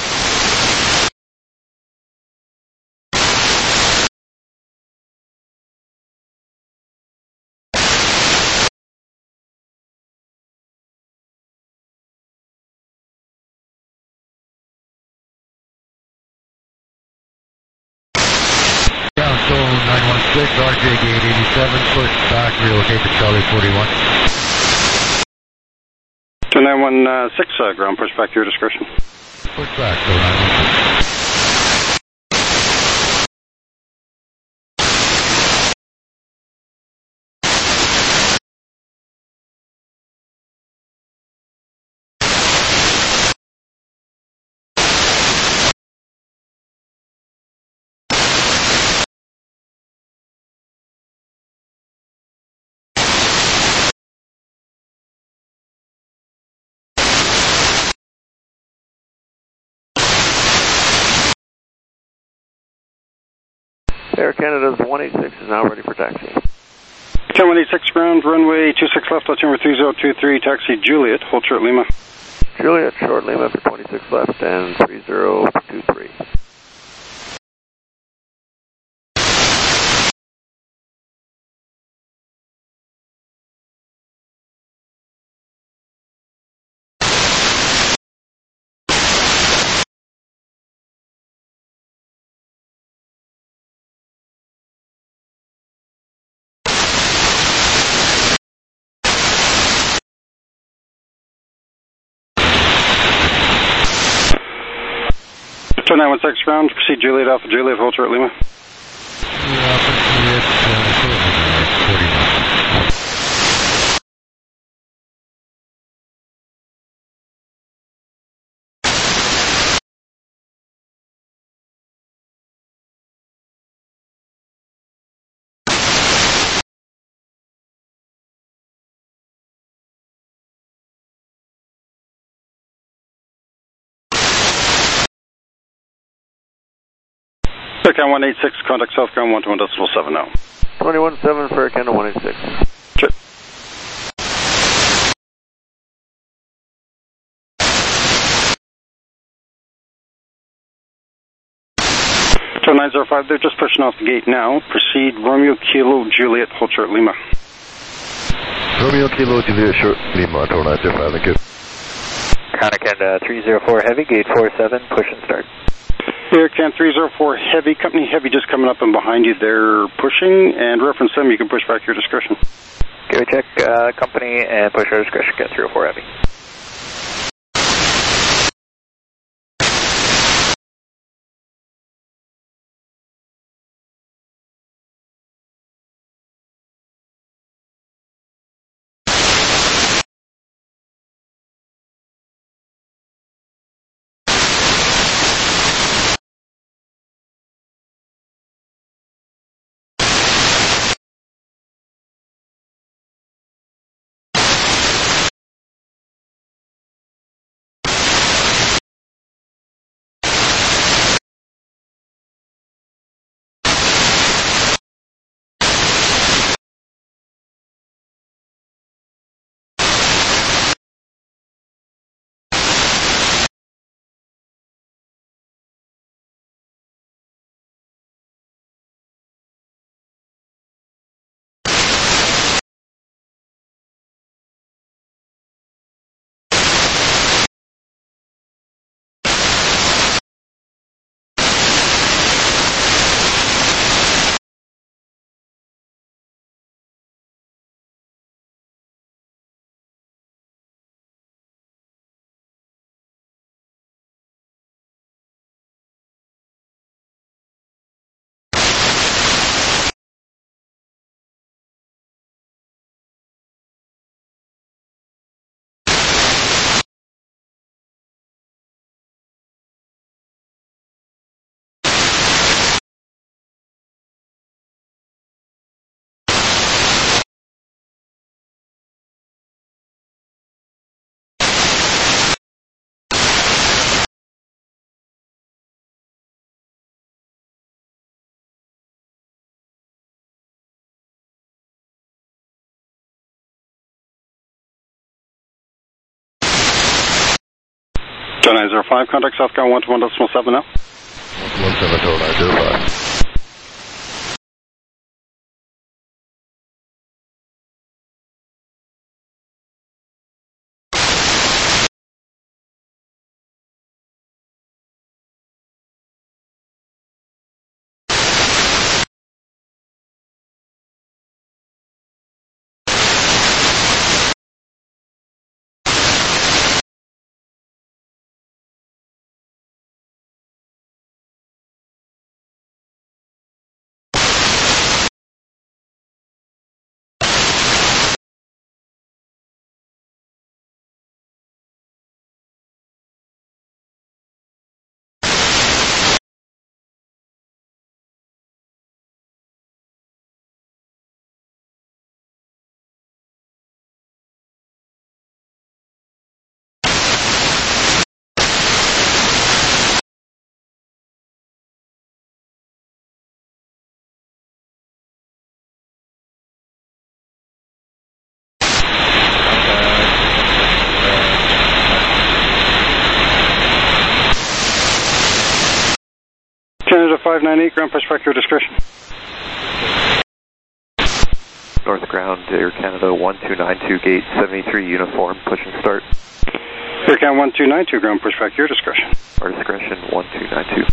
Downstone 916, RJ gate 87, push back, relocate to Charlie 41. 2916, ground push back to your discretion. Push back, so 916. Air Canada's 186 is now ready for taxi. 10186, ground runway 26 left, altimeter 3023, taxi Juliet, hold short Lima. Juliet, short Lima for 26 left and 3023. Tow 916, ground, proceed Juliet Alpha Juliet, hold short Lima. Alpha Juliet, 49. Air 186, contact south ground 121.7 now. 217 for Air Canada 186. Sure. Tow 905, they're just pushing off the gate now. Proceed Romeo Kilo Juliet, hold short Lima. Romeo Kilo Juliet short Lima, tow 905, thank you. Canada 304 Heavy, gate 47, push and start. Air Can 304 Heavy, company Heavy just coming up and behind you. They're pushing, and reference them, you can push back your discretion. Okay, we check company and push our discretion, get 304 Heavy. John 905, contact Southbound 121.7 now. 117.905. Canada 598, ground pushback, your discretion. North ground, Air Canada 1292, gate 73, uniform, push and start. Air Canada 1292, ground pushback, your discretion. Our discretion, 1292.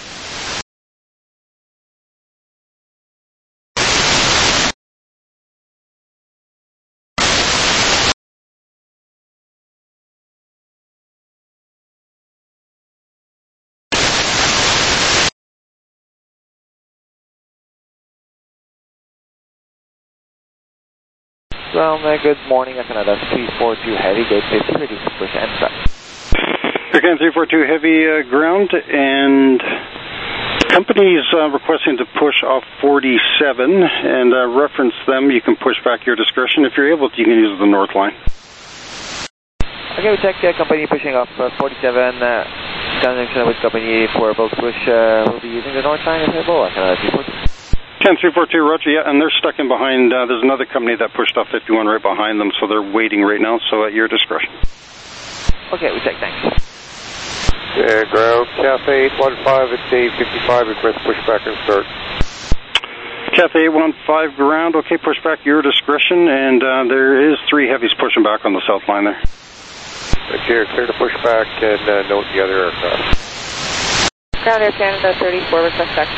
Good morning, Air Canada 342 Heavy, gate 50, ready to push and start. Air Canada 342 Heavy, ground, and companies requesting to push off 47, and reference them. You can push back your discretion. If you're able to, you can use the north line. Okay, we check company pushing off 47, conjunction with company for both push, we'll be using the north line available, Air Canada 342. 10342, roger, yeah, and they're stuck in behind, there's another company that pushed off 51 right behind them, so they're waiting right now, so at your discretion. Okay, we check, thanks. Yeah, ground, Cafe 815 at day 55, request pushback and start. Cafe 815, ground, okay, pushback, your discretion, and there is 3 heavies pushing back on the south line there. Okay, clear to pushback and note the other aircraft. Ground Air Canada 34, request back.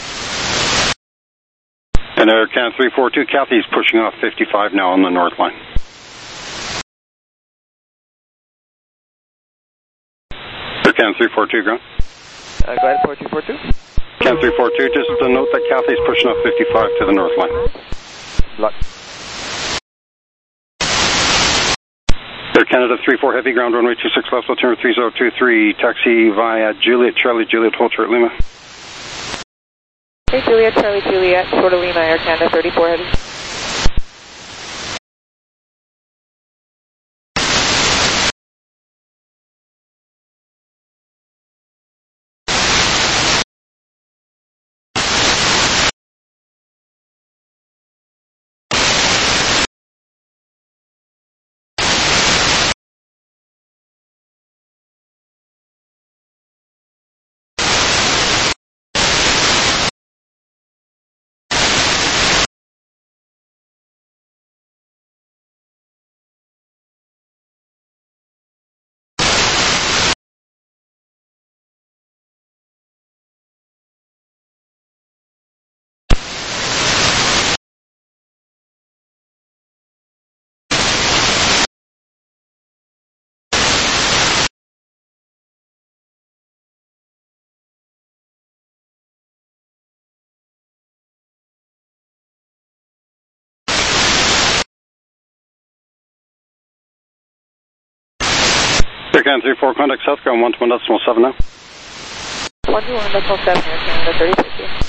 And Air Canada 342, Kathy's pushing off 55 now on the north line. Air Canada 342, ground. Go ahead, 4242. Canada 342, just to note that Kathy's pushing off 55 to the north line. Block. Air Canada 34 Heavy, ground runway 26 left, altimeter 3023, taxi via Juliet, Charlie, Juliet, hold short, Lima. Hey, Juliet, Charlie, Juliet, short of Lima, Air Canada 34 Heavy. Air Canada 34, contact southbound 121.7 now. 121.7, Air Canada 34.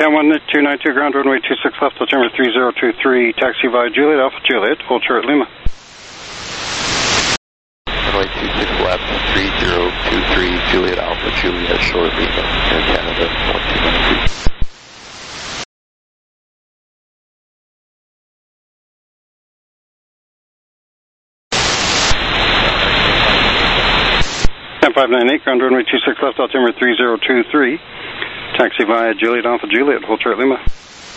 Can 1292, ground runway 26 left, altimeter 3023, taxi via Juliet, Alpha Juliet, hold short Lima. Runway 26 left, 3023, Juliet, Alpha Juliet, short Lima, Air Canada 1292. 598, ground runway 26 left, altimeter 3023, taxi via Juliet, Alpha Juliet, hold short Lima.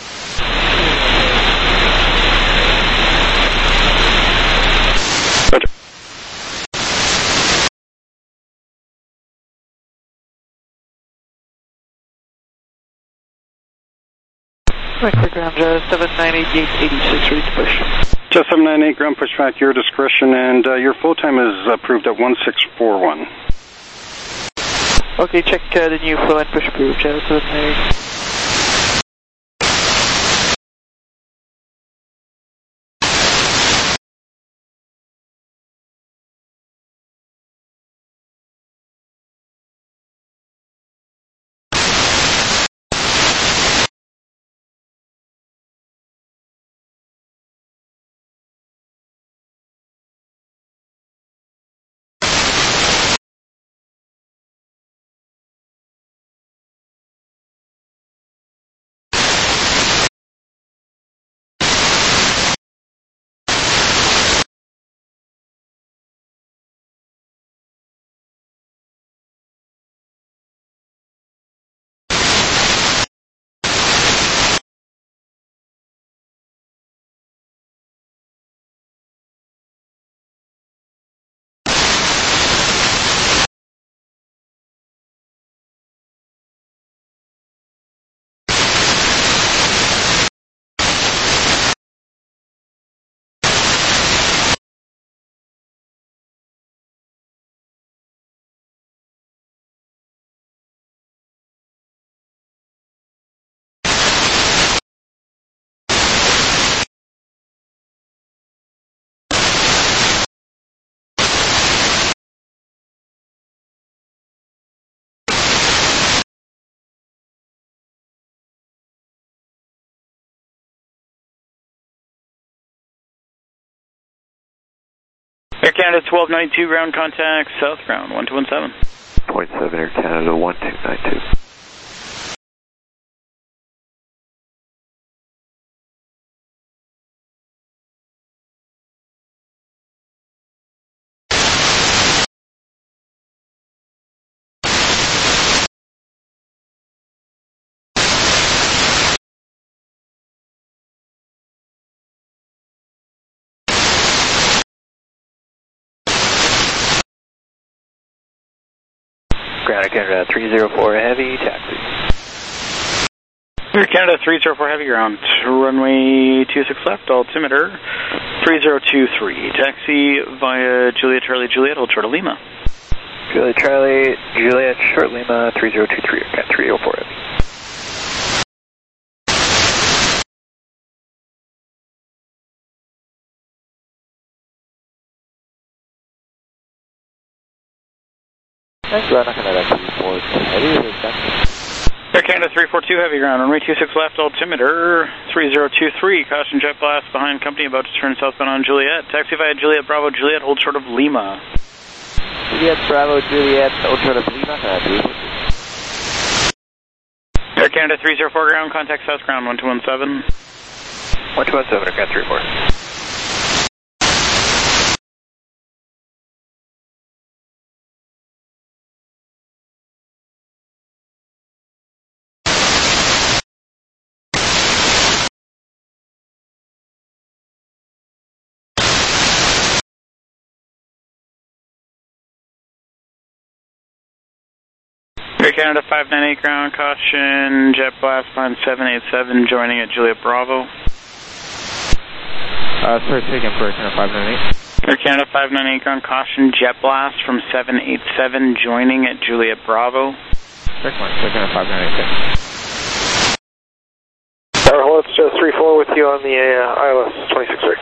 Roger. Vector ground, 798, gate 86, ready to push. Just 798, ground pushback, your discretion, and your flow time is approved at 1641. Okay, check the new flow and push approved, 798. Air Canada 1292, ground contact, south ground 1217. 0.7 Air Canada 1292. Ground Canada 304 heavy, taxi. Air Canada 304 heavy ground, runway 26 left, altimeter 3023, taxi via Juliet Charlie Juliet, hold short of Lima. Juliet Charlie Juliet, short Lima 3023, Air Canada 304 heavy. Ground Canada 342 heavy, Air Canada 342 heavy ground, runway 26 left, altimeter 3023, caution jet blast behind company about to turn southbound on Juliet, taxi via Juliet Bravo Juliet, hold short of Lima. Juliet Bravo Juliet, hold short of Lima, Air Canada 304 ground, contact south ground 1217. 1217, Air Canada 34. Air Canada 598 ground, caution jet blast behind 787 joining at Juliet Bravo. Sorry, taken for Air Canada 598. Air Canada 598 ground, caution jet blast from 787 joining at Juliet Bravo. Check one, Air Canada 598. Tower, it's just 34 with you on the ILS 26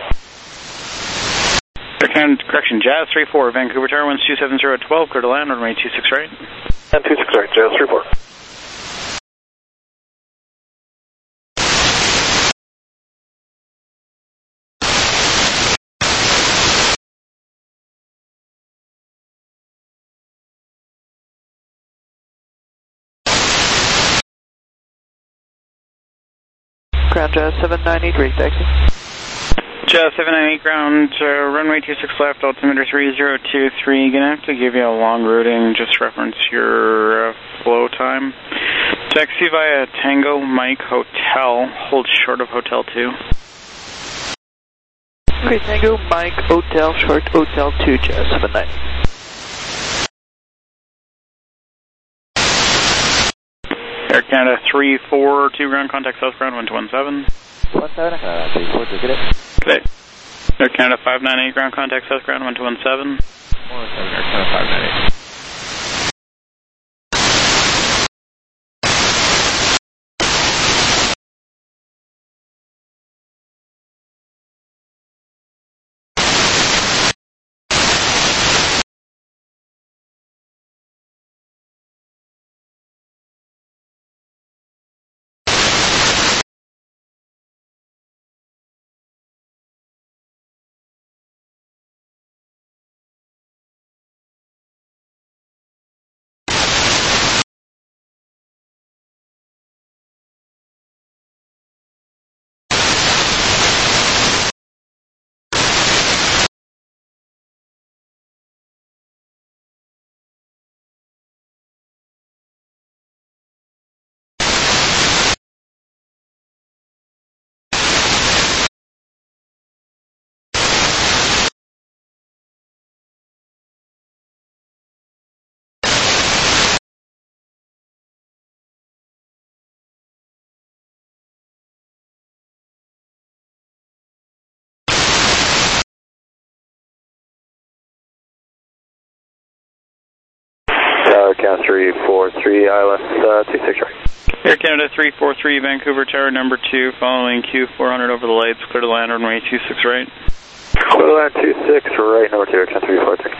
Air Canada, correction, Jazz 34, Vancouver Tower, 1270 at 12, clear to land, runway 26 right. And 26 right, Jazz 34. ground Jazz 798, taxi. Jazz 798 ground, runway 26 left, altimeter 3023. Gonna have to give you a long routing, just reference your flow time. Taxi via Tango Mike Hotel, hold short of Hotel 2. Okay, Tango Mike Hotel, short Hotel 2, Jazz 798. Air Canada 342 ground, contact southbound 1217. 17, Canada 342, get it. Okay. Air Canada 598 ground, contact southbound 1217. 117, Air Canada 598. Tower Canada 343, Island 26 right. Air Canada 343, Vancouver Tower number 2, following Q400 over the lights, clear to land, runway 26 right. Clear to land 26 right, number 2, Air Canada 343.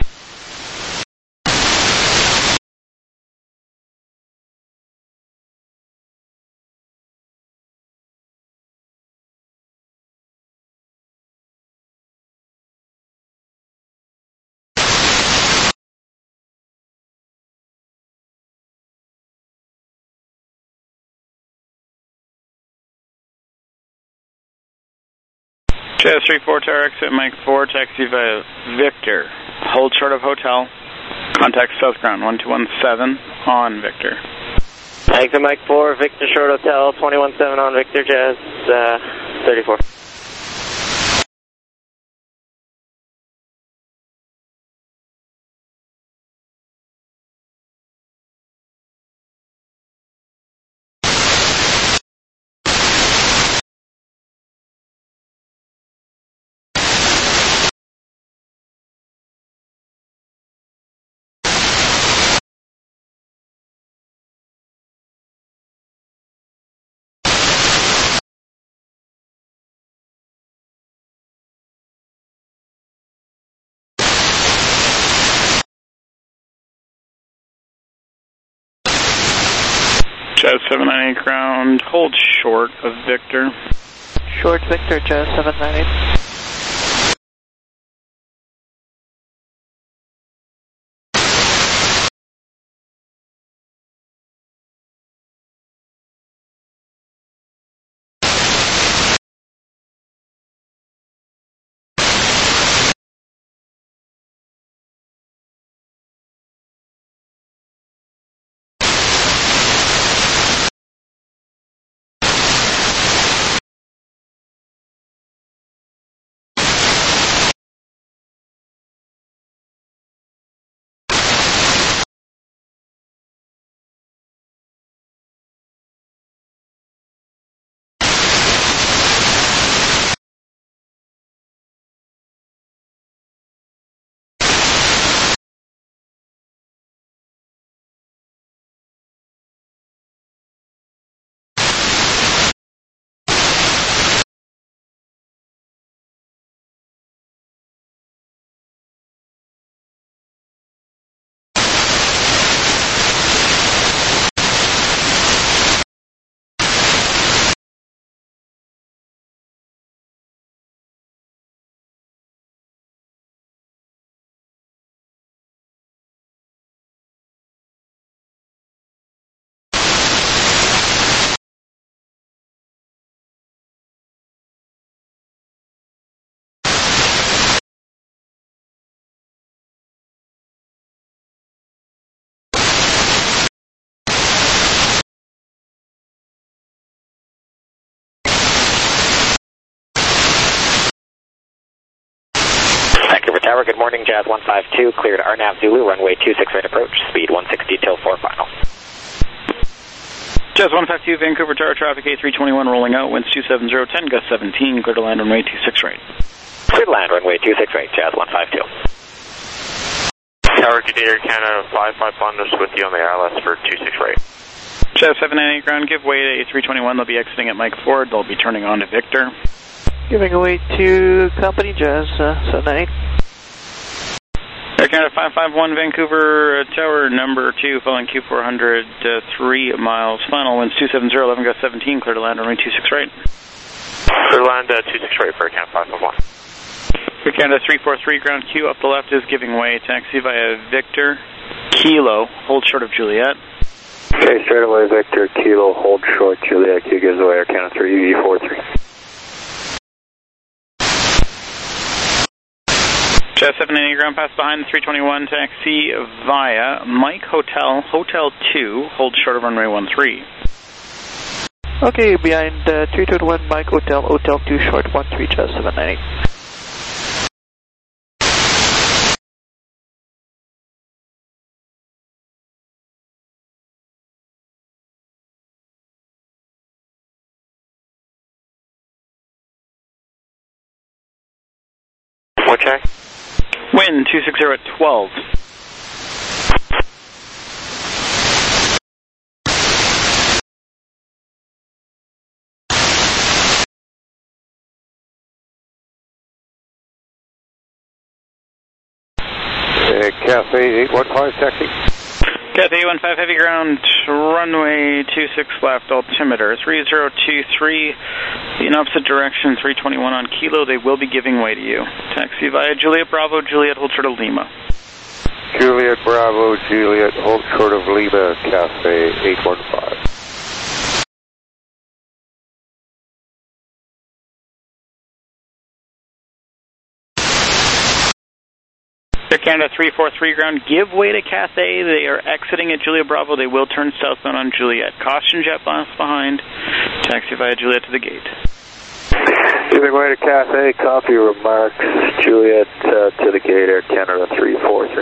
Jazz 34 Tower, exit Mike 4, taxi via Victor. Hold short of Hotel. Contact Southground 1217 on Victor. Exit Mike 4, Victor short Hotel, 217 on Victor, Jazz 34. Jazz 798 ground, hold short of Victor. Short Victor, Jazz 798. Tower, good morning, Jazz 152, cleared RNAV Zulu, runway 26 right approach, speed 160 till 4 final. Jazz 152, Vancouver Tower, traffic A321 rolling out, winds 270, 10, gust 17, clear to land runway 26 right. Clear to land runway 26 right, Jazz 152. Tower, good day, Air Canada 551, just with you on the ILS for 26 right. Jazz 798 ground, give way to A321, they'll be exiting at Mike Ford, they'll be turning on to Victor. Giving away to company, Jazz 798. Air Canada 551, Vancouver Tower, number 2, following Q400, 3 miles, final, winds 270, 11, gust 17, clear to land runway 26 right. Clear to land 26 right for Air Canada 551. Air Canada 343, ground Q up the left is giving way, taxi via Victor, Kilo, hold short of Juliet. Okay, straight away Victor, Kilo, hold short, Juliet, Q gives away, Air Canada 3, UV43. Jazz 780 ground pass behind the 321, taxi via Mike Hotel, Hotel 2, hold short of runway 13. Okay, behind 321 Mike Hotel, Hotel 2 short 13, Jazz 798. What check? Wind 260 at 12. Cafe 815 taxi. Cathay 815 heavy ground, runway 26 left, altimeter 3023, in opposite direction 321 on Kilo, they will be giving way to you. Taxi via Juliet Bravo, Juliet hold short of Lima. Juliet Bravo, Juliet hold short of Lima, Cafe 815. Air Canada 343 ground, give way to Cathay. They are exiting at Juliet Bravo. They will turn southbound on Juliet. Caution jet blast behind. Taxi via Juliet to the gate. Giving way to Cathay, copy remarks, Juliet to the gate, Air Canada 343.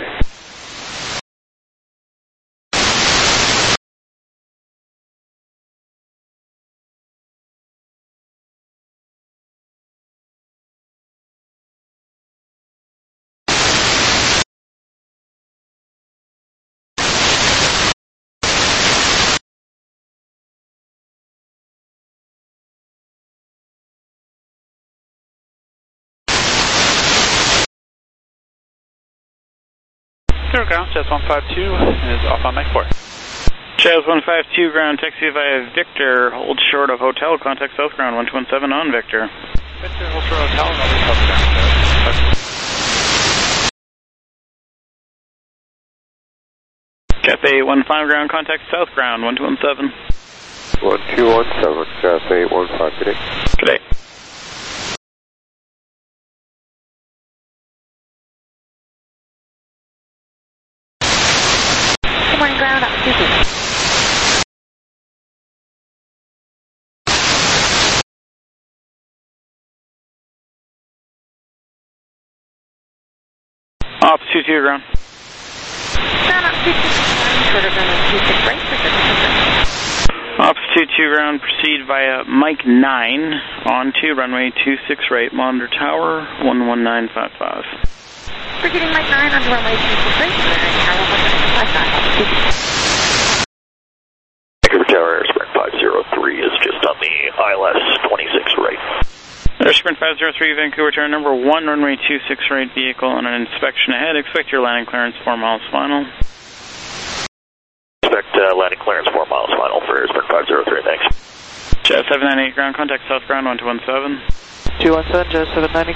Ground, Jazz 152 is off on Mike 4. Jazz 152 ground, taxi via Victor, hold short of Hotel, contact South ground 1217 on Victor. Victor, hold short of Hotel, another South ground. Cathay 815 ground, contact South ground 1217. 1217, Cathay 815, good day. Good day. Ground up, Off 22 ground. Ground up, 22, short of runway 26 right, Off 22 ground, proceed via Mike 9, on to runway 26 right, monitor tower 11955. Proceeding Mike 9 on to runway 26 right, tower 11955. Vancouver Tower, Airsprint 503 is just on the ILS 26 right. Airsprint 503, Vancouver Tower, number 1, runway 26 right, vehicle on an inspection ahead. Expect your landing clearance 4 miles final. Expect landing clearance 4 miles final for Airsprint 503, thanks. Jazz 798 ground, contact South ground 1217. 217, Jazz 790.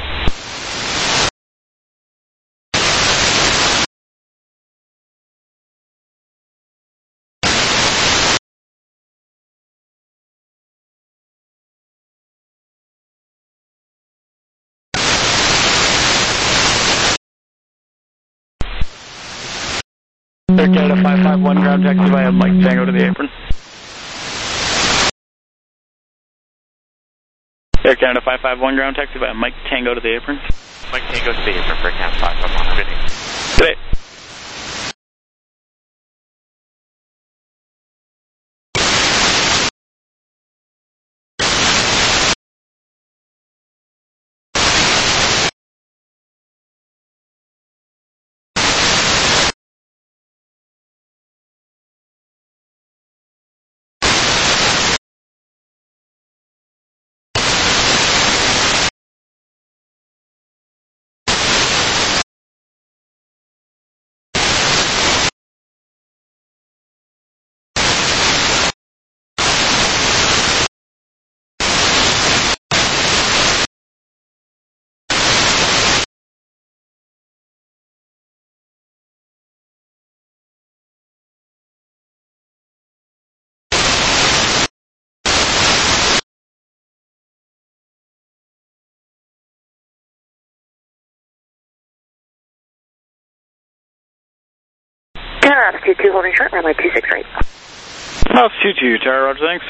Air Canada 551 ground, taxi via Mike Tango to the apron. Air Canada 551 ground taxi by Mike Tango to the apron. Mike Tango to the apron for Canada 551. Good day. Good day. Altitude 2 holding short, runway 26 right. Altitude 2, Tower, roger, thanks.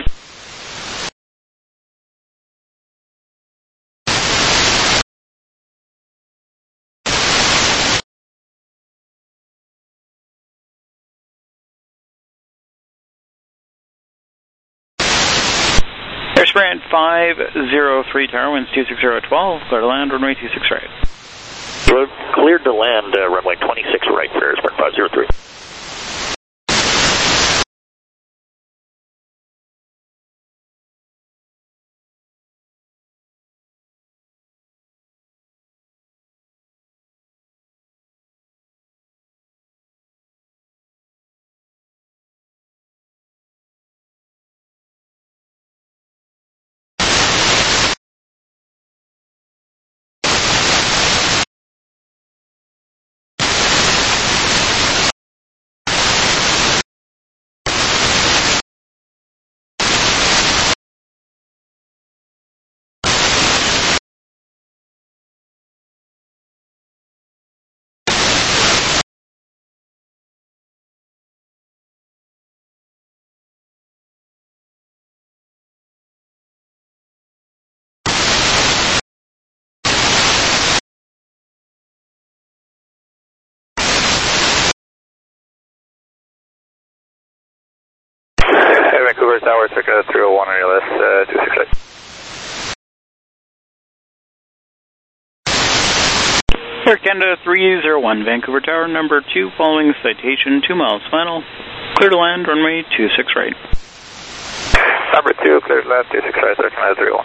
Air Sprint 503, Tower, winds 26012, clear to land, runway 26 right. Road cleared to land, runway 26 right for Air Sprint 503. Vancouver Tower, took a 301 on your list, 268. Air Canada 301, Vancouver Tower, number 2, following citation, 2 miles final. Clear to land, runway 26 right. Number 2, clear to land, 26 right, Air Canada 301.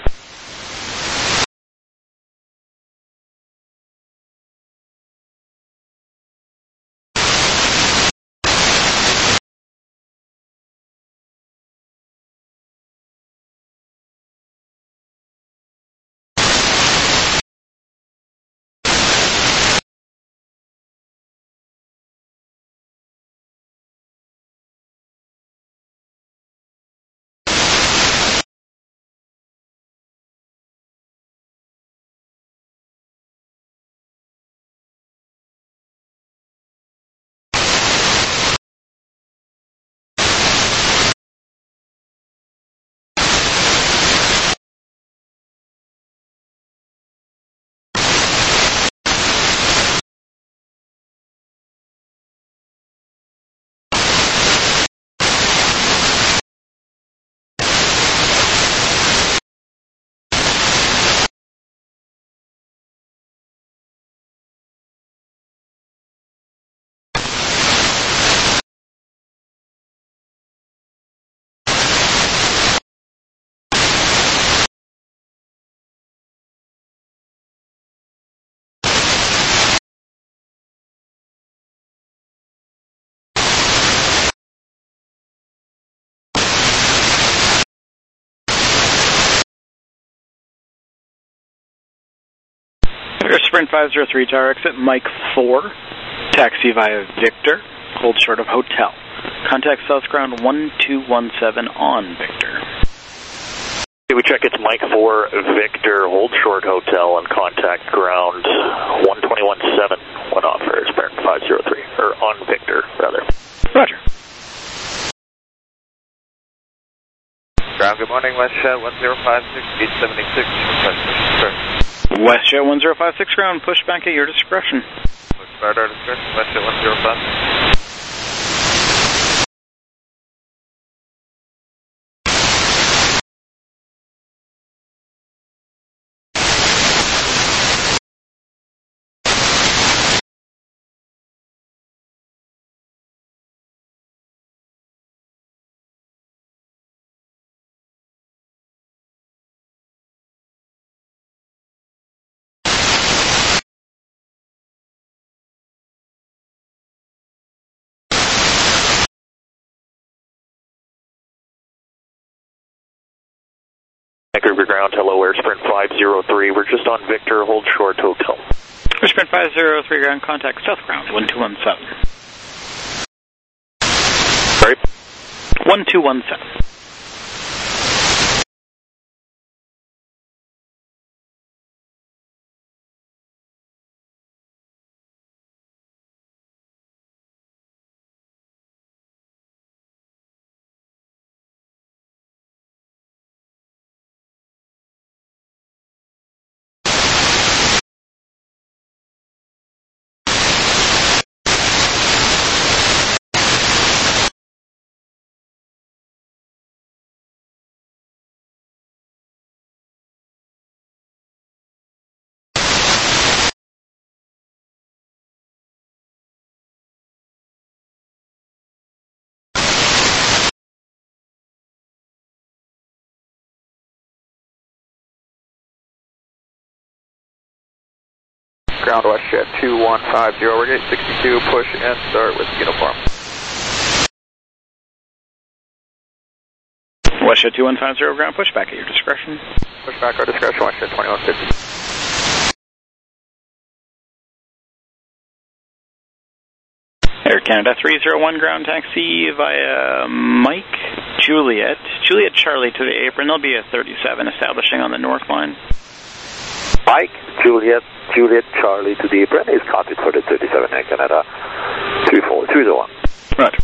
Air Sprint 503, Tower, exit Mike 4, taxi via Victor, hold short of hotel. Contact South Ground 1217 on Victor. We check it's Mike 4, Victor, hold short hotel, and contact ground 1217 went off for Air Sprint 503, or on Victor, rather. Roger. Ground, good morning, WestJet 1056, gate 76, WestJet 1056 ground, push back at your discretion. Push back at our discretion, WestJet 1056. Vancouver ground, hello, Air Sprint 503. We're just on Victor, hold short hotel. Air Sprint 503 ground, contact South ground, 1217. Sorry? 1217. Ground WestJet 2150, we're gate 62, push and start with uniform. WestJet 2150 ground, push back at your discretion. Push back our discretion, WestJet 2150. Air Canada 301 ground taxi via Mike Juliet Charlie to the apron. There'll be a 37 establishing on the north line. Mike Juliet Charlie to the apron is contact for the 37 Air Canada 301. Right.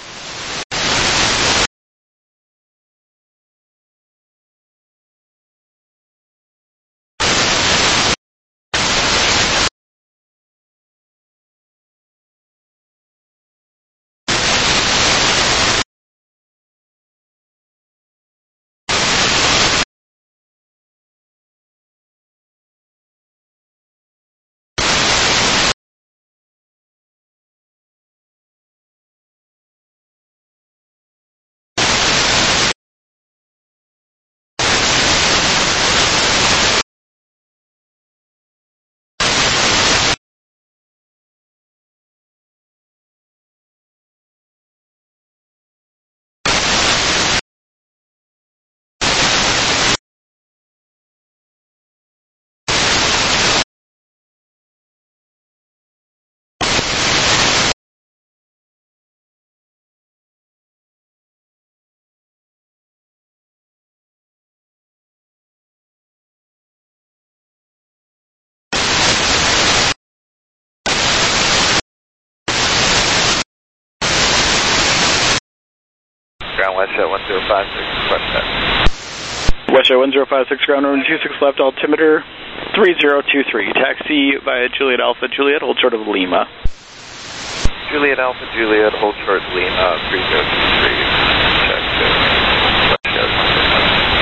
Ground WestJet 1056, WestJet. WestJet 1056 ground, runway 26 left, altimeter 3023. Taxi via Juliet Alpha Juliet, hold short of Lima. Juliet Alpha Juliet, hold short Lima 3023. Check WestJet 1056.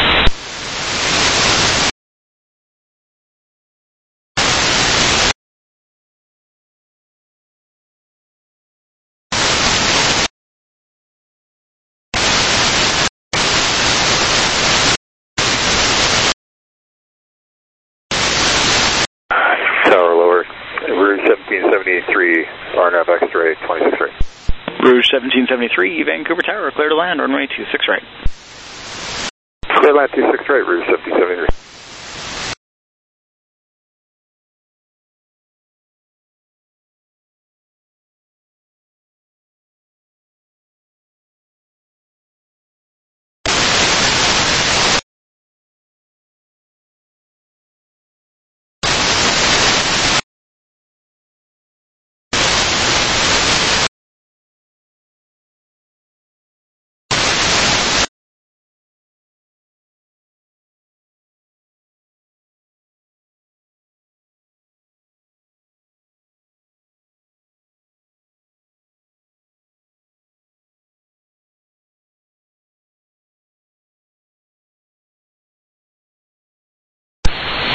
Tower lower, Rouge 1773, RNAV X-ray 26 right. Rouge 1773, Vancouver Tower, clear to land, runway 26 right. Clear to land 26 right, Rouge 1773.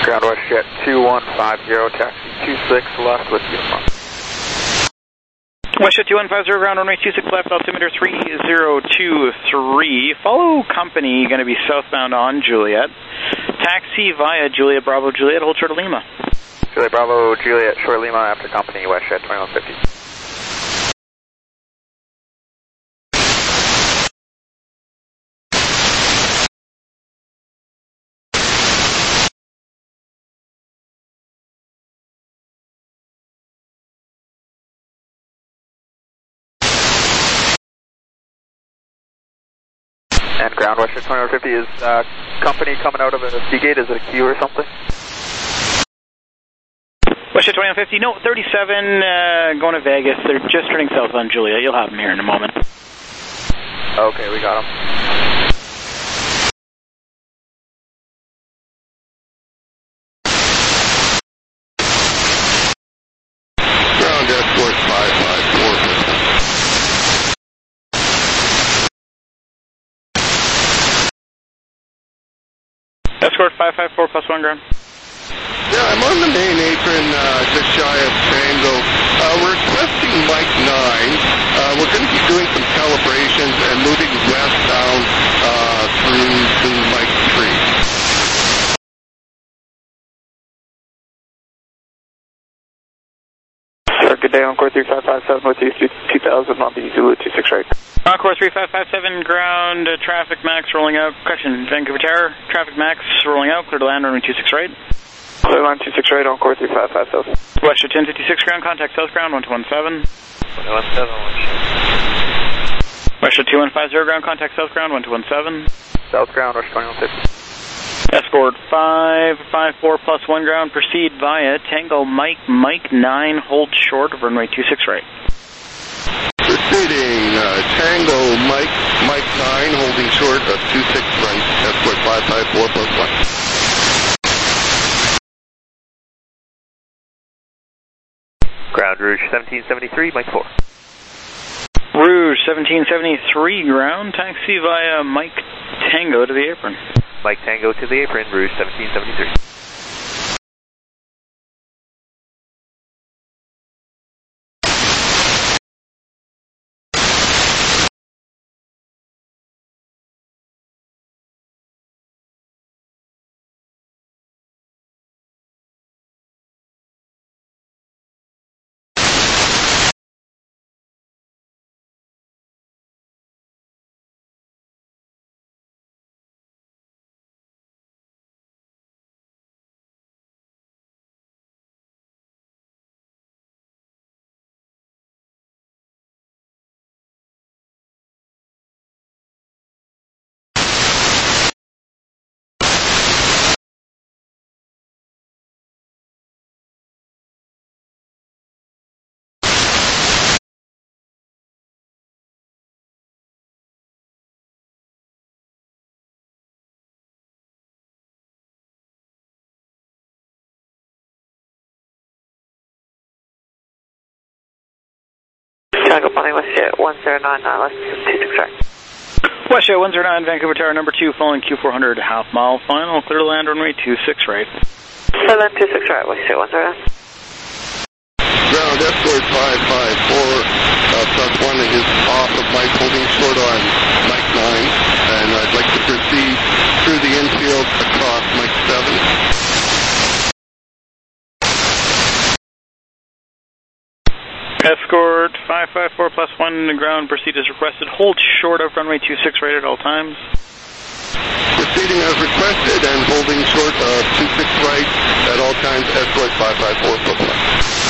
Ground WestJet 2150, taxi 26 left with uniform. WestJet 2150, ground runway 26 left, altimeter 3023. Follow company, going to be southbound on Juliet. Taxi via Juliet Bravo Juliet, hold short of Lima. Juliet Bravo Juliet, short Lima after company, WestJet 2150. And ground WestJet 2150 is company coming out of a Seagate. Is it a queue or something? WestJet 2150, no, 37 going to Vegas. They're just turning south on Julia. You'll have them here in a moment. Okay, we got them. Ground escort 554. Escort 554 plus 1 ground. Yeah, I'm on the main apron, just shy of Tango. We're requesting Mike 9. We're going to be doing some calibrations and moving westbound through to Mike 3. Sir, good day, Encore 3557 with you, 2000 on the Zulu 26 right. Encore 3557, ground, traffic max rolling out. Correction, Vancouver Tower, traffic max rolling out, clear to land, runway 26 right. Clear line 26 right, Encore 3557. WestJet 1056, ground, contact south ground, 1217. 1217. WestJet 2150, ground, contact south ground, 1217. South ground, WestJet 2150. Escort 554 plus 1 ground, proceed via Tango Mike 9, hold short of runway 26 right. Proceeding, Tango Mike 9, holding short of 26 right, escort 554 plus 1. Ground Rouge 1773, Mike 4. Rouge 1773, ground, taxi via Mike Tango to the apron. Mike Tango to the apron, Rouge 1773. Chicago Bonnie, WestJet 109, left 26 right. WestJet 109, Vancouver Tower number 2, following Q400, half mile final, clear to land, runway 26 right. So then 26 right, WestJet 109. Ground escort 554 plus 1 is off of Mike, holding short on Mike 9, and I'd like to proceed through the infield across Mike 7. Escort 554 plus 1 to ground, proceed as requested. Hold short of runway 26 right at all times. Proceeding as requested and holding short of 26 right at all times, escort 554 plus 1.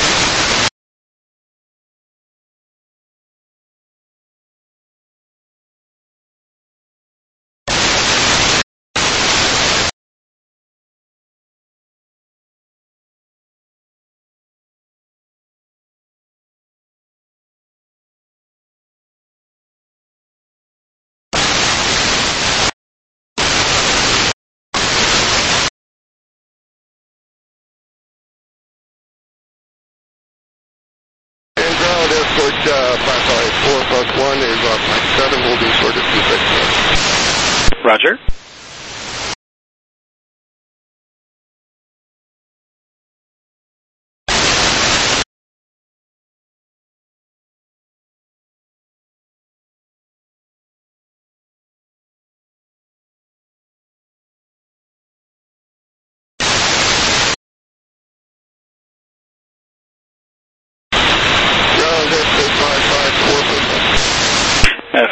Escort 554 plus 1 is off Mike 7, holding short of 26. Roger.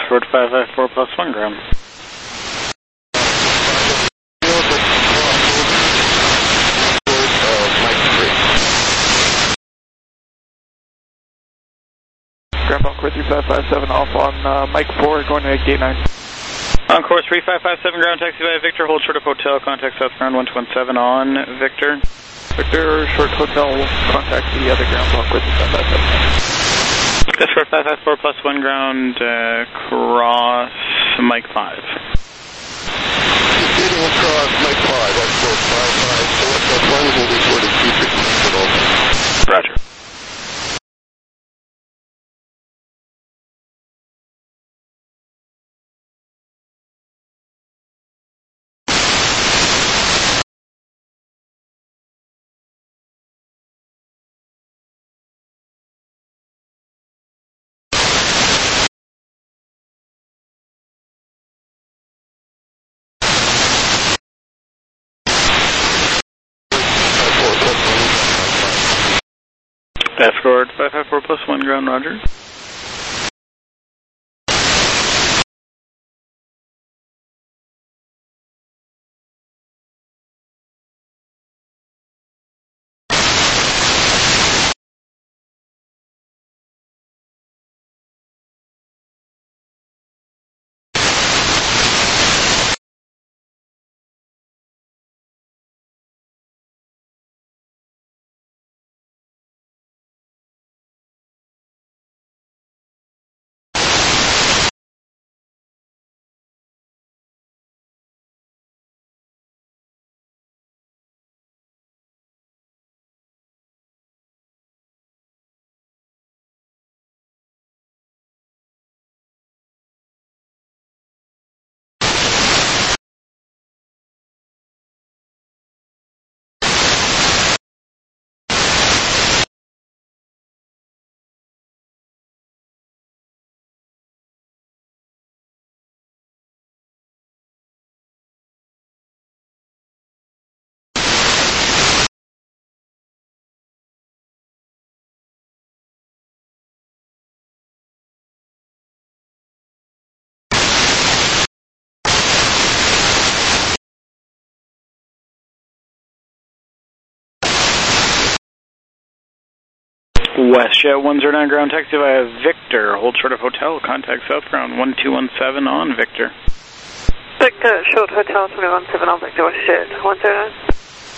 Escort 554 plus 1 ground. Ground Encore 3557 off on Mike 4 going to gate 9. On course 3557 ground, taxi via Victor, hold short of hotel, contact southbound 117 on Victor. Victor, short hotel, contact the other ground block with 3557. Escort 554 plus 1 ground, cross Mike 5. Continual cross Mike 5, Escort 554 plus 1, holding short of 260. Roger. Escort 554 plus 1 ground, roger. WestJet 109 ground, taxi via Victor, hold short of hotel, contact southbound 1217 on Victor. Victor, short hotel 217 on Victor, WestJet 109.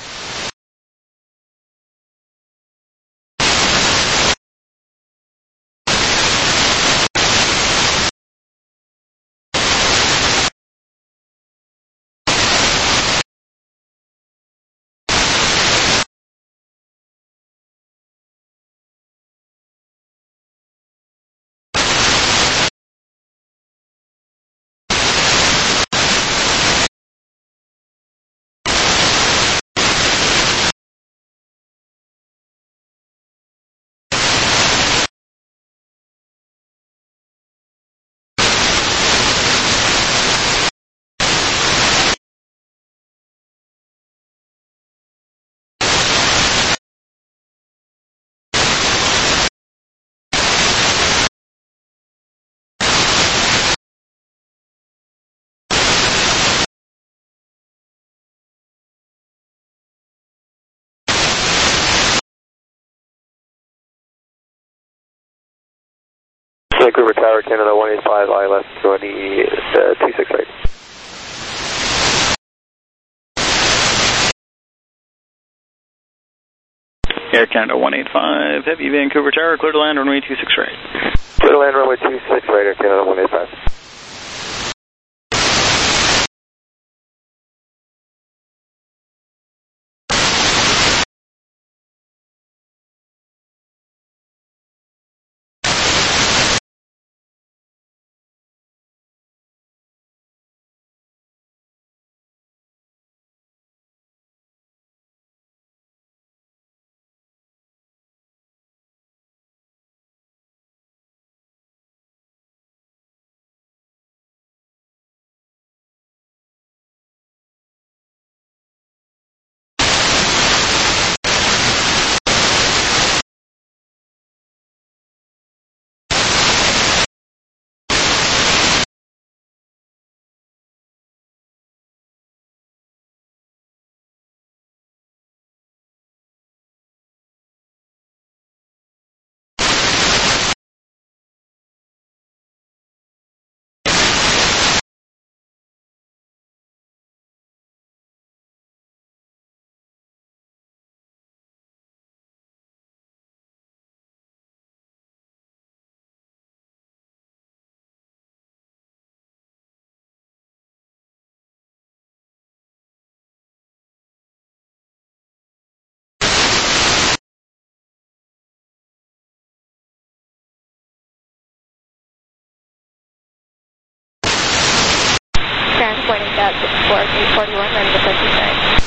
Vancouver Tower, Canada 185, ILS 26 right. Air Canada 185, heavy Vancouver Tower, clear to land, runway 26 right. Clear to land, runway 26 right, Air Canada 185. pointing that 64, 841, ready to push descent.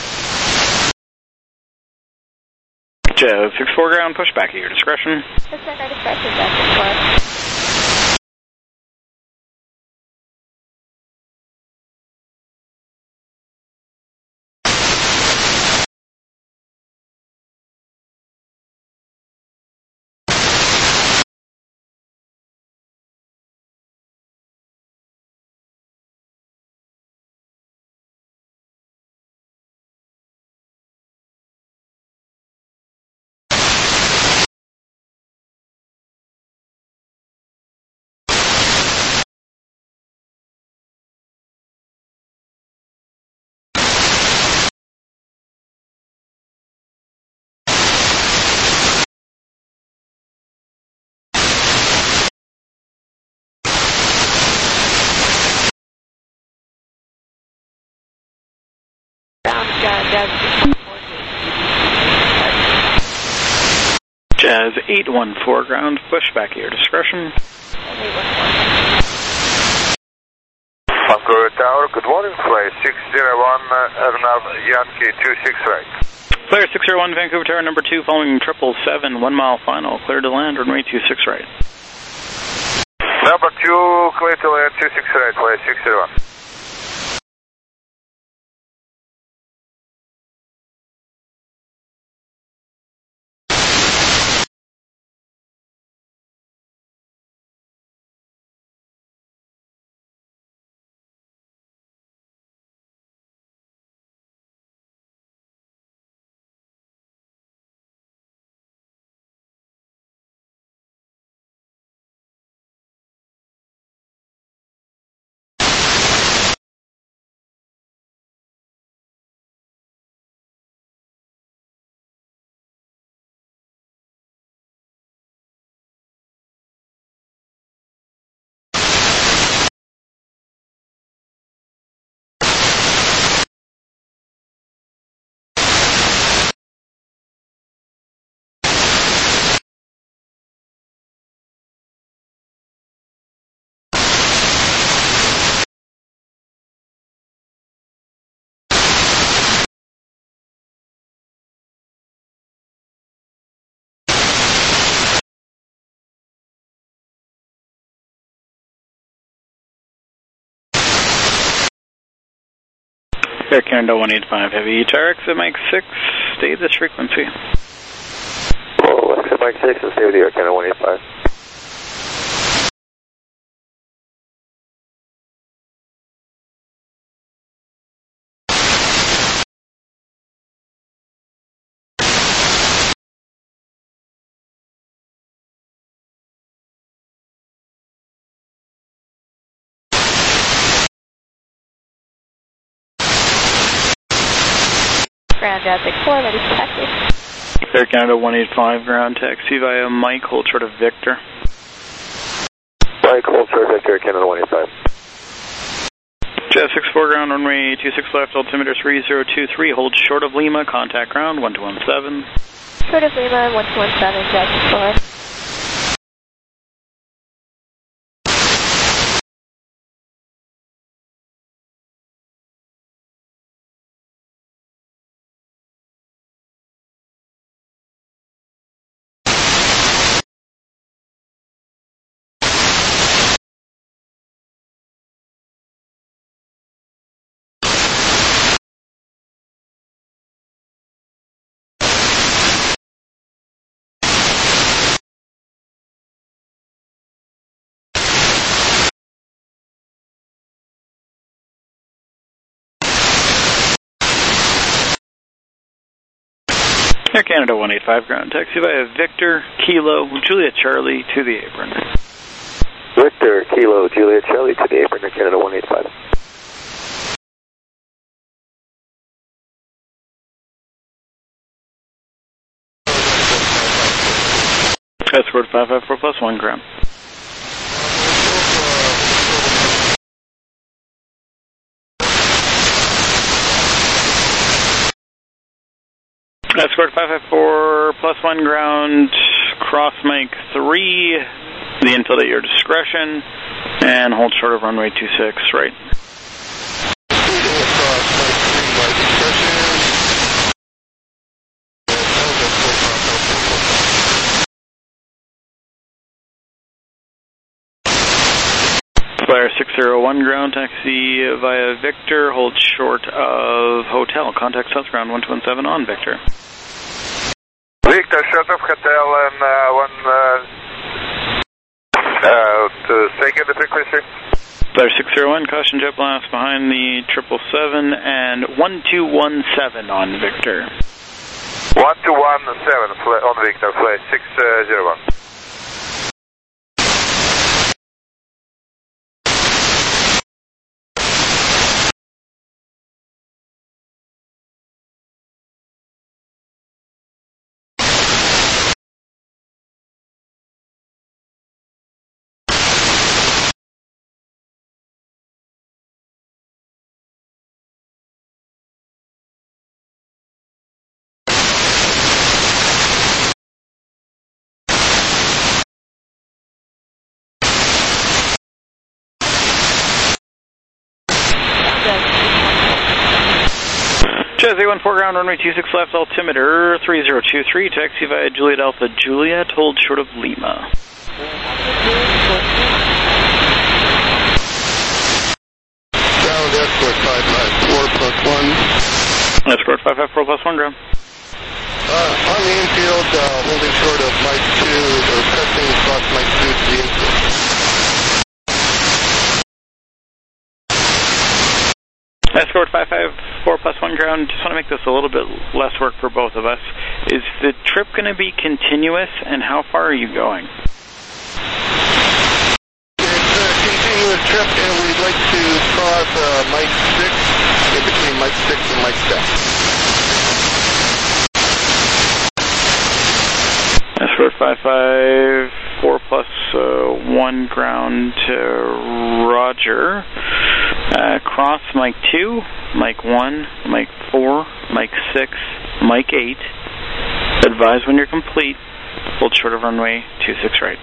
Jazz 64 ground, push back at your discretion. Descent our discretion, Jazz 64. Jazz 814 ground, push back at your discretion. Vancouver Tower, good morning, flight 601, Ernav Yankee 26 right. Clear 601, Vancouver Tower number 2, following 777, 1 mile final, clear to land, runway 26 right. Number 2, clear to land 26 right, flight 601. Air Canada 185 Heavy, Tarek, Mike 6, stay this frequency. Oh, Mike 6 and stay with you, Air Canada 185. Ground Jazz 64, ready for taxi. Air Canada 185 ground taxi via Mike, hold short of Victor. Mike, hold short of Victor, Air Canada 185. Jazz 64 ground, runway 26 left, altimeter 3023, hold short of Lima, contact ground 1217. Short of Lima, 1217, Jazz 64. Air Canada 185 ground taxi via Victor, Kilo, Juliet Charlie to the apron. Victor, Kilo, Juliet Charlie to the apron, Air Canada 185. Escort 554 plus 1 ground. Escort 554 plus 1 ground, cross Mike 3, the infield at your discretion, and hold short of runway 26 right. 601 ground, taxi via Victor, hold short of hotel. Contact South ground 1217 on Victor. Victor, short of hotel and second the frequency. Flyer 601, caution jet blast behind the 777 and 1217 on Victor. 1217 on Victor, flight 601. Jazz 814 ground, runway 26 left, altimeter 3023, taxi via Juliet Alpha Juliet, hold short of Lima. Ground escort 554 +1. Escort 554 +1 ground. On the infield, holding short of Mike 2, or pressing across Mike 2 to the infield. Escort 554 +1 ground, just want to make this a little bit less work for both of us. Is the trip going to be continuous, and how far are you going? It's a continuous trip, and we'd like to cross Mike 6, in between Mike 6 and Mike 7. Escort 554 +1 ground to Roger. Cross Mike 2, Mike 1, Mike 4, Mike 6, Mike 8. Advise when you're complete. Hold short of runway 26 right.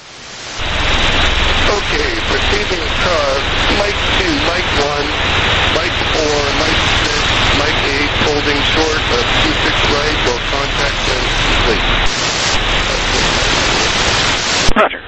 Okay, proceeding across Mike 2, Mike 1, Mike 4, Mike 6, Mike 8, holding short of 26 right, will contact when complete. Roger.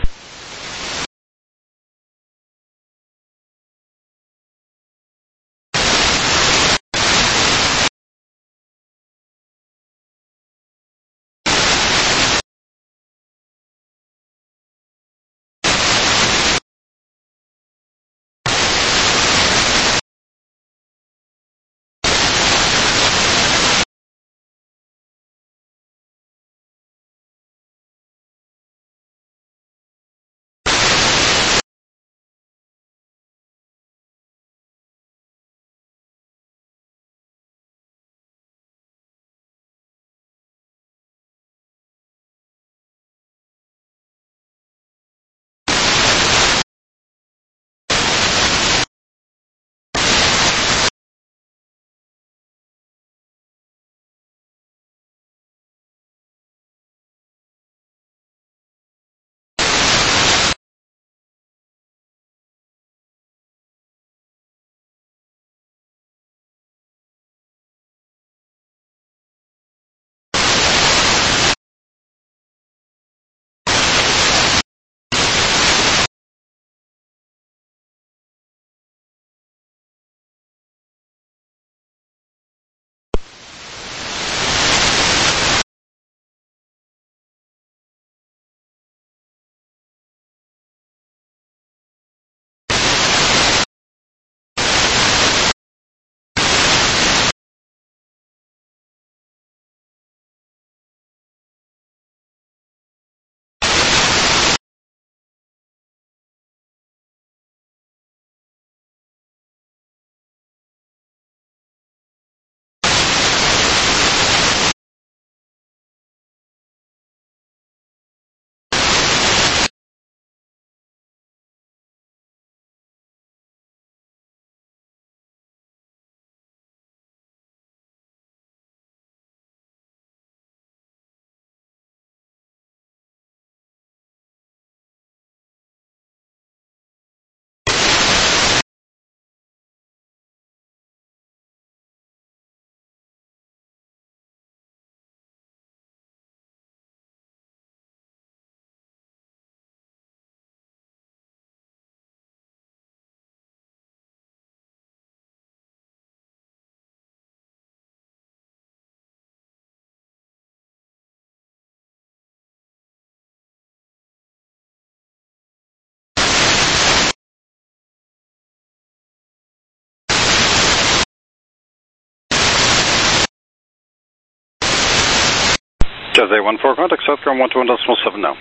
Jazz A14, contact South ground 121.7 now.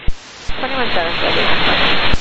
21.7.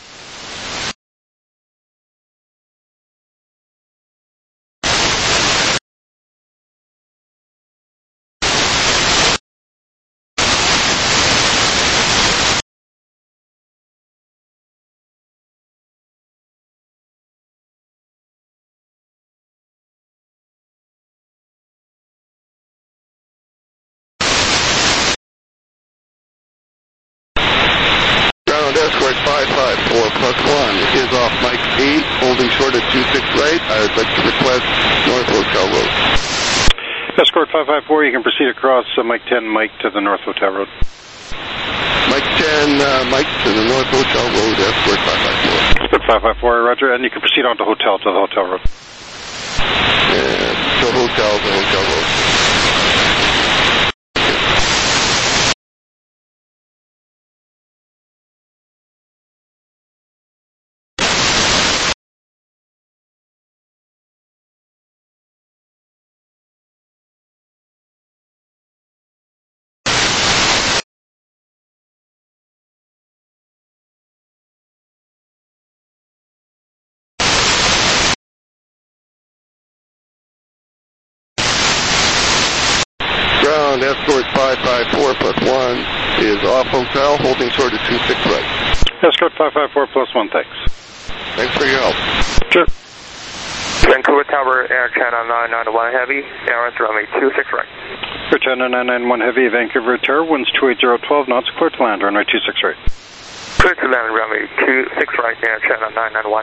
Escort 554 plus 1 is off Mike 8, holding short at 26 right. I would like to request North Hotel Road. Escort 554, you can proceed across Mike 10, Mike to the North Hotel Road. Mike 10, Mike to the North Hotel Road, Escort 554. Escort 554, roger, and you can proceed on to Hotel to the Hotel Road. To Hotel Road. Escort 554 plus 1 is off Hotel, holding short at 26 right. Escort 554 plus 1, thanks. Thanks for your help. Sure. Vancouver Tower, Air China 991 Heavy, Air runway 26 right. Air China 991 Heavy, Vancouver Tower, winds 28012 knots, clear to land, runway 26 right. Clear to land, runway 26 right, Air China 991.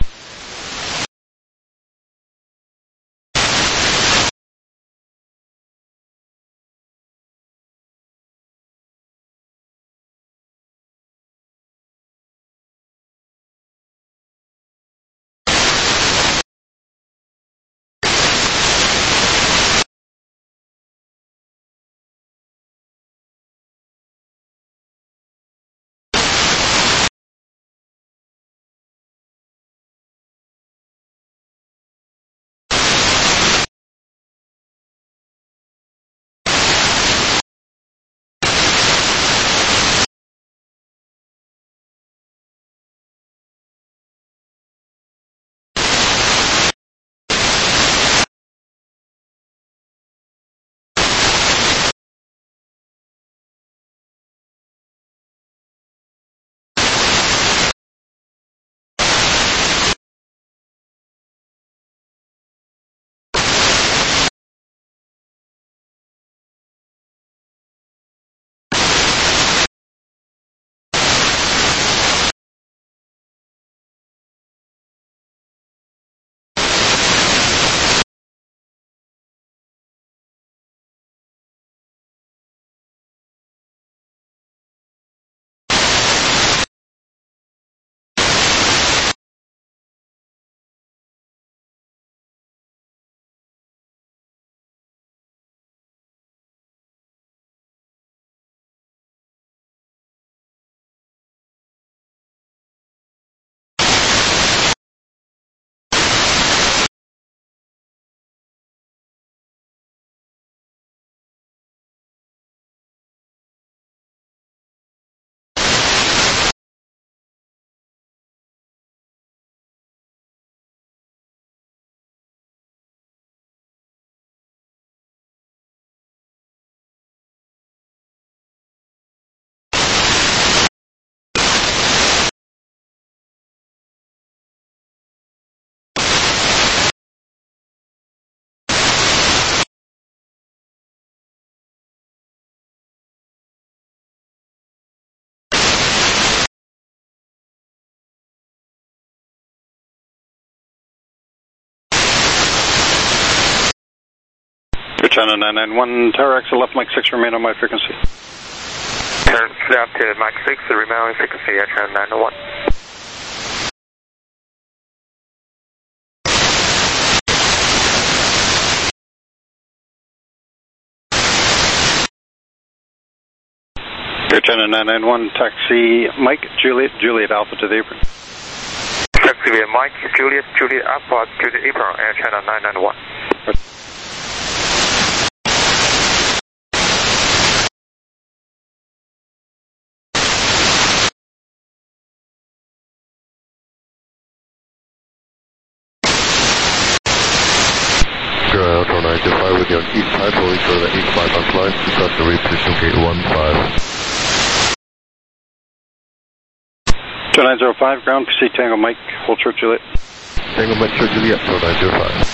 China 991, Tower Axle left, Mike 6, remain on my frequency. Turn left to Mike 6, remain on frequency, Air China 991. Air China 991, taxi Mike, Juliet Alpha to the apron. Taxi via Mike, Juliet Alpha to the apron, Air China 991. 925 with you on east side, rolling to the 85 on line, discuss the reposition gate 15. 2905, ground, proceed Tango Mike, hold short Juliet. Tango Mike, short Juliet, 2905.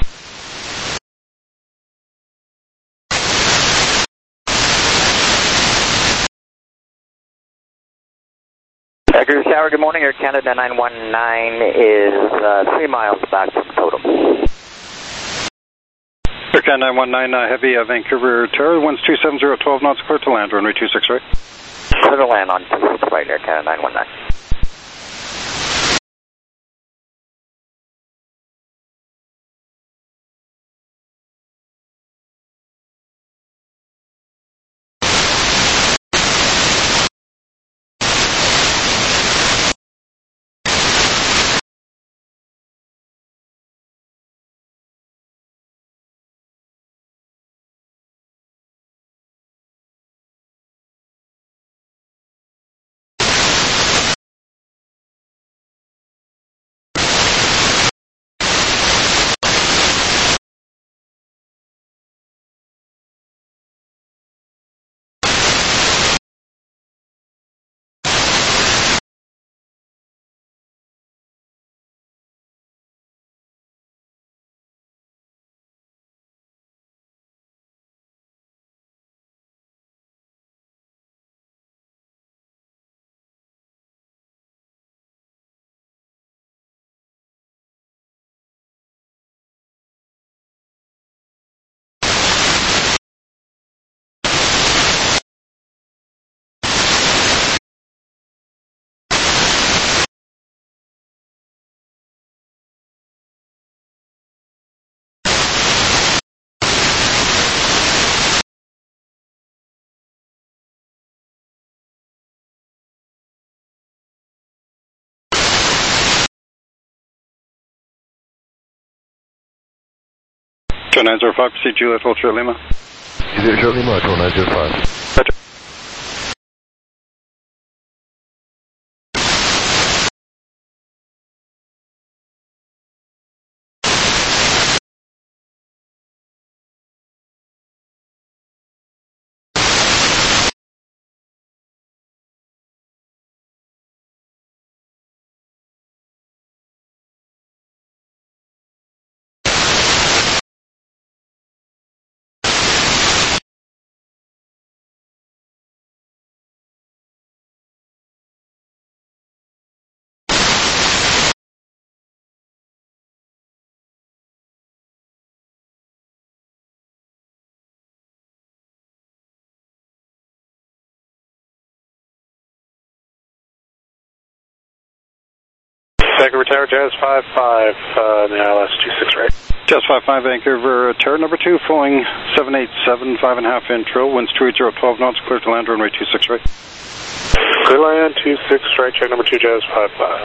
Cruise Tower, good morning. Air Canada 919 is 3 miles back from Totem. Air Canada 919, heavy Vancouver Tower, winds 270, 12 knots, clear to land, runway 26 right. Clear to land on 26 right, Air Canada 919. Show 905, proceed Juliet, hold short Lima. Juliet, short Lima, 2905. Vancouver Tower, Jazz 55, now LS 26 right. Jazz 55, Vancouver Tower, number 2, flowing 787, 5.5 intro, winds 280, 12 knots, clear to land, runway 26 right. Clear land 26 right, check number 2, Jazz 55.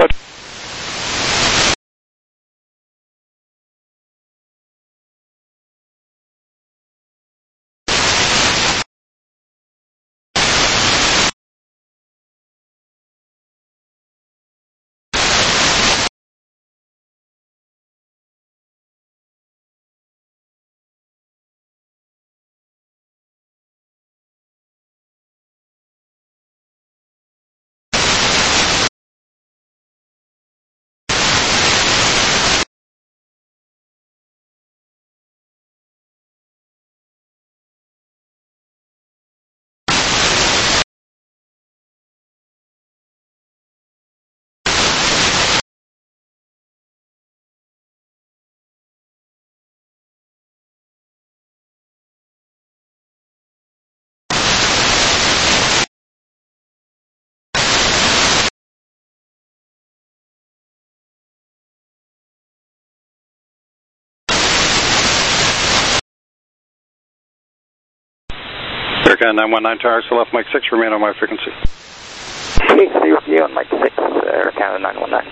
Air Canada 919 Tower, so left Mike 6, remain on my frequency. Please stay with you on Mike 6, Air Canada 919.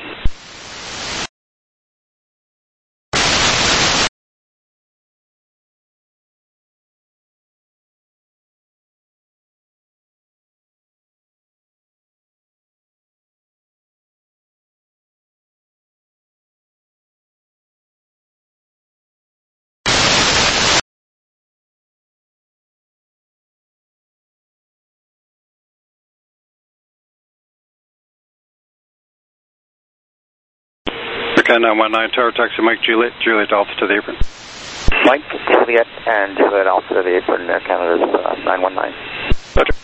And 919 Tower, taxi Mike Juliet, Juliet Alpha to the apron. Mike, Juliet, and Juliet Alpha to the apron, Air Canada's 919. Roger.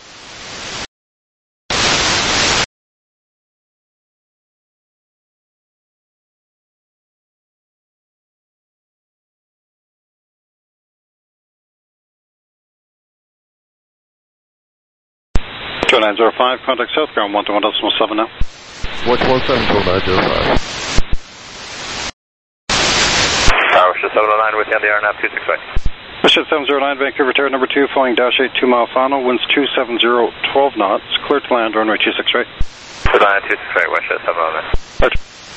Joe 905, contact southbound 121.7 now. 117.905. Wishes 709 with you on the RNAV 268. Wishes 709, Vancouver Tower number 2, flying dash 8 2 mile final, winds 270, 12 knots, clear to land, runway 26 right. 268, Wishes 709. Roger.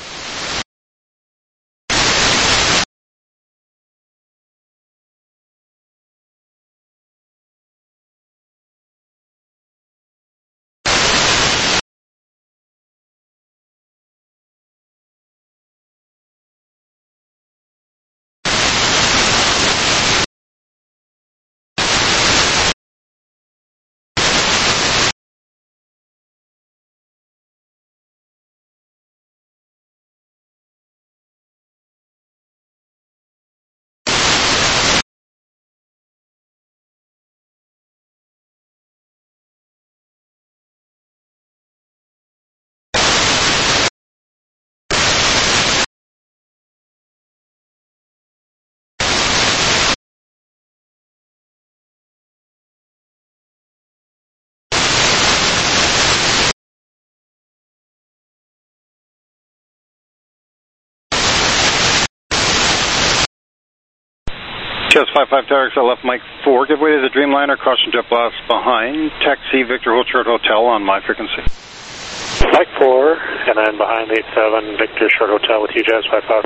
Chess 55 Tower, XL left Mike 4, give way to the Dreamliner, caution jet blast behind, taxi Victor Hold Short Hotel on my frequency. Mike 4, and then behind 87 Victor Short Hotel with you, Jazz 55.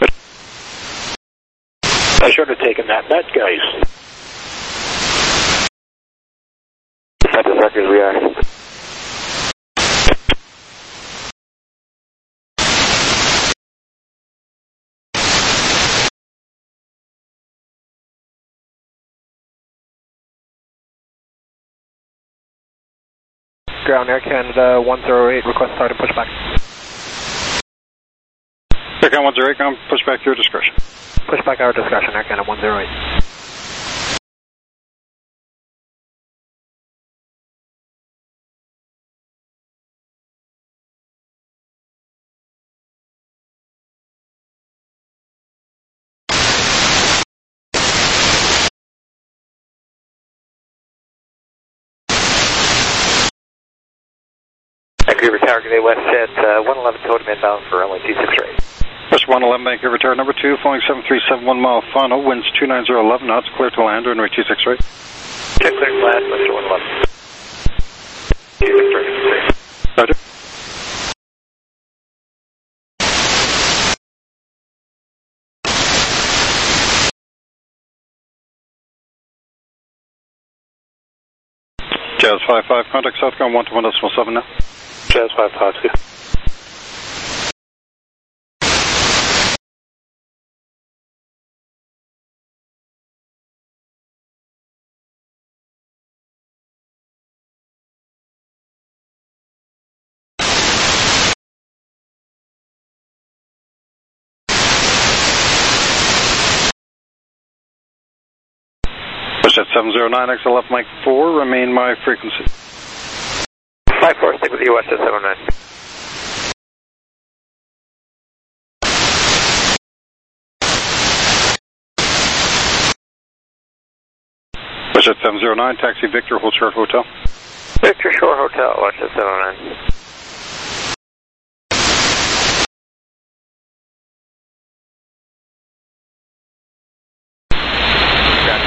I should have taken that bet, guys. At the record, we are. Ground Air Canada 108, request start and push back. Air Canada 108, ground, push back your discretion. Push back our discretion, Air Canada 108. Vancouver Tower, Gateway West Jet 111 totem inbound for runway 26 right. West 111, Vancouver Tower number 2, flying 7371 mile final, winds 290, 11 knots, clear to land, runway 26 right. Check clear to land, Mr. 111. 26 right. Roger. Jazz 55, contact southbound 121.7 now. Jazz 55, see. Push at 709, XL left Mike 4, remain my frequency. Mike 4, stick with you, West at 709. Push at 709, taxi Victor, hold short hotel. Victor Shore Hotel, West at 709.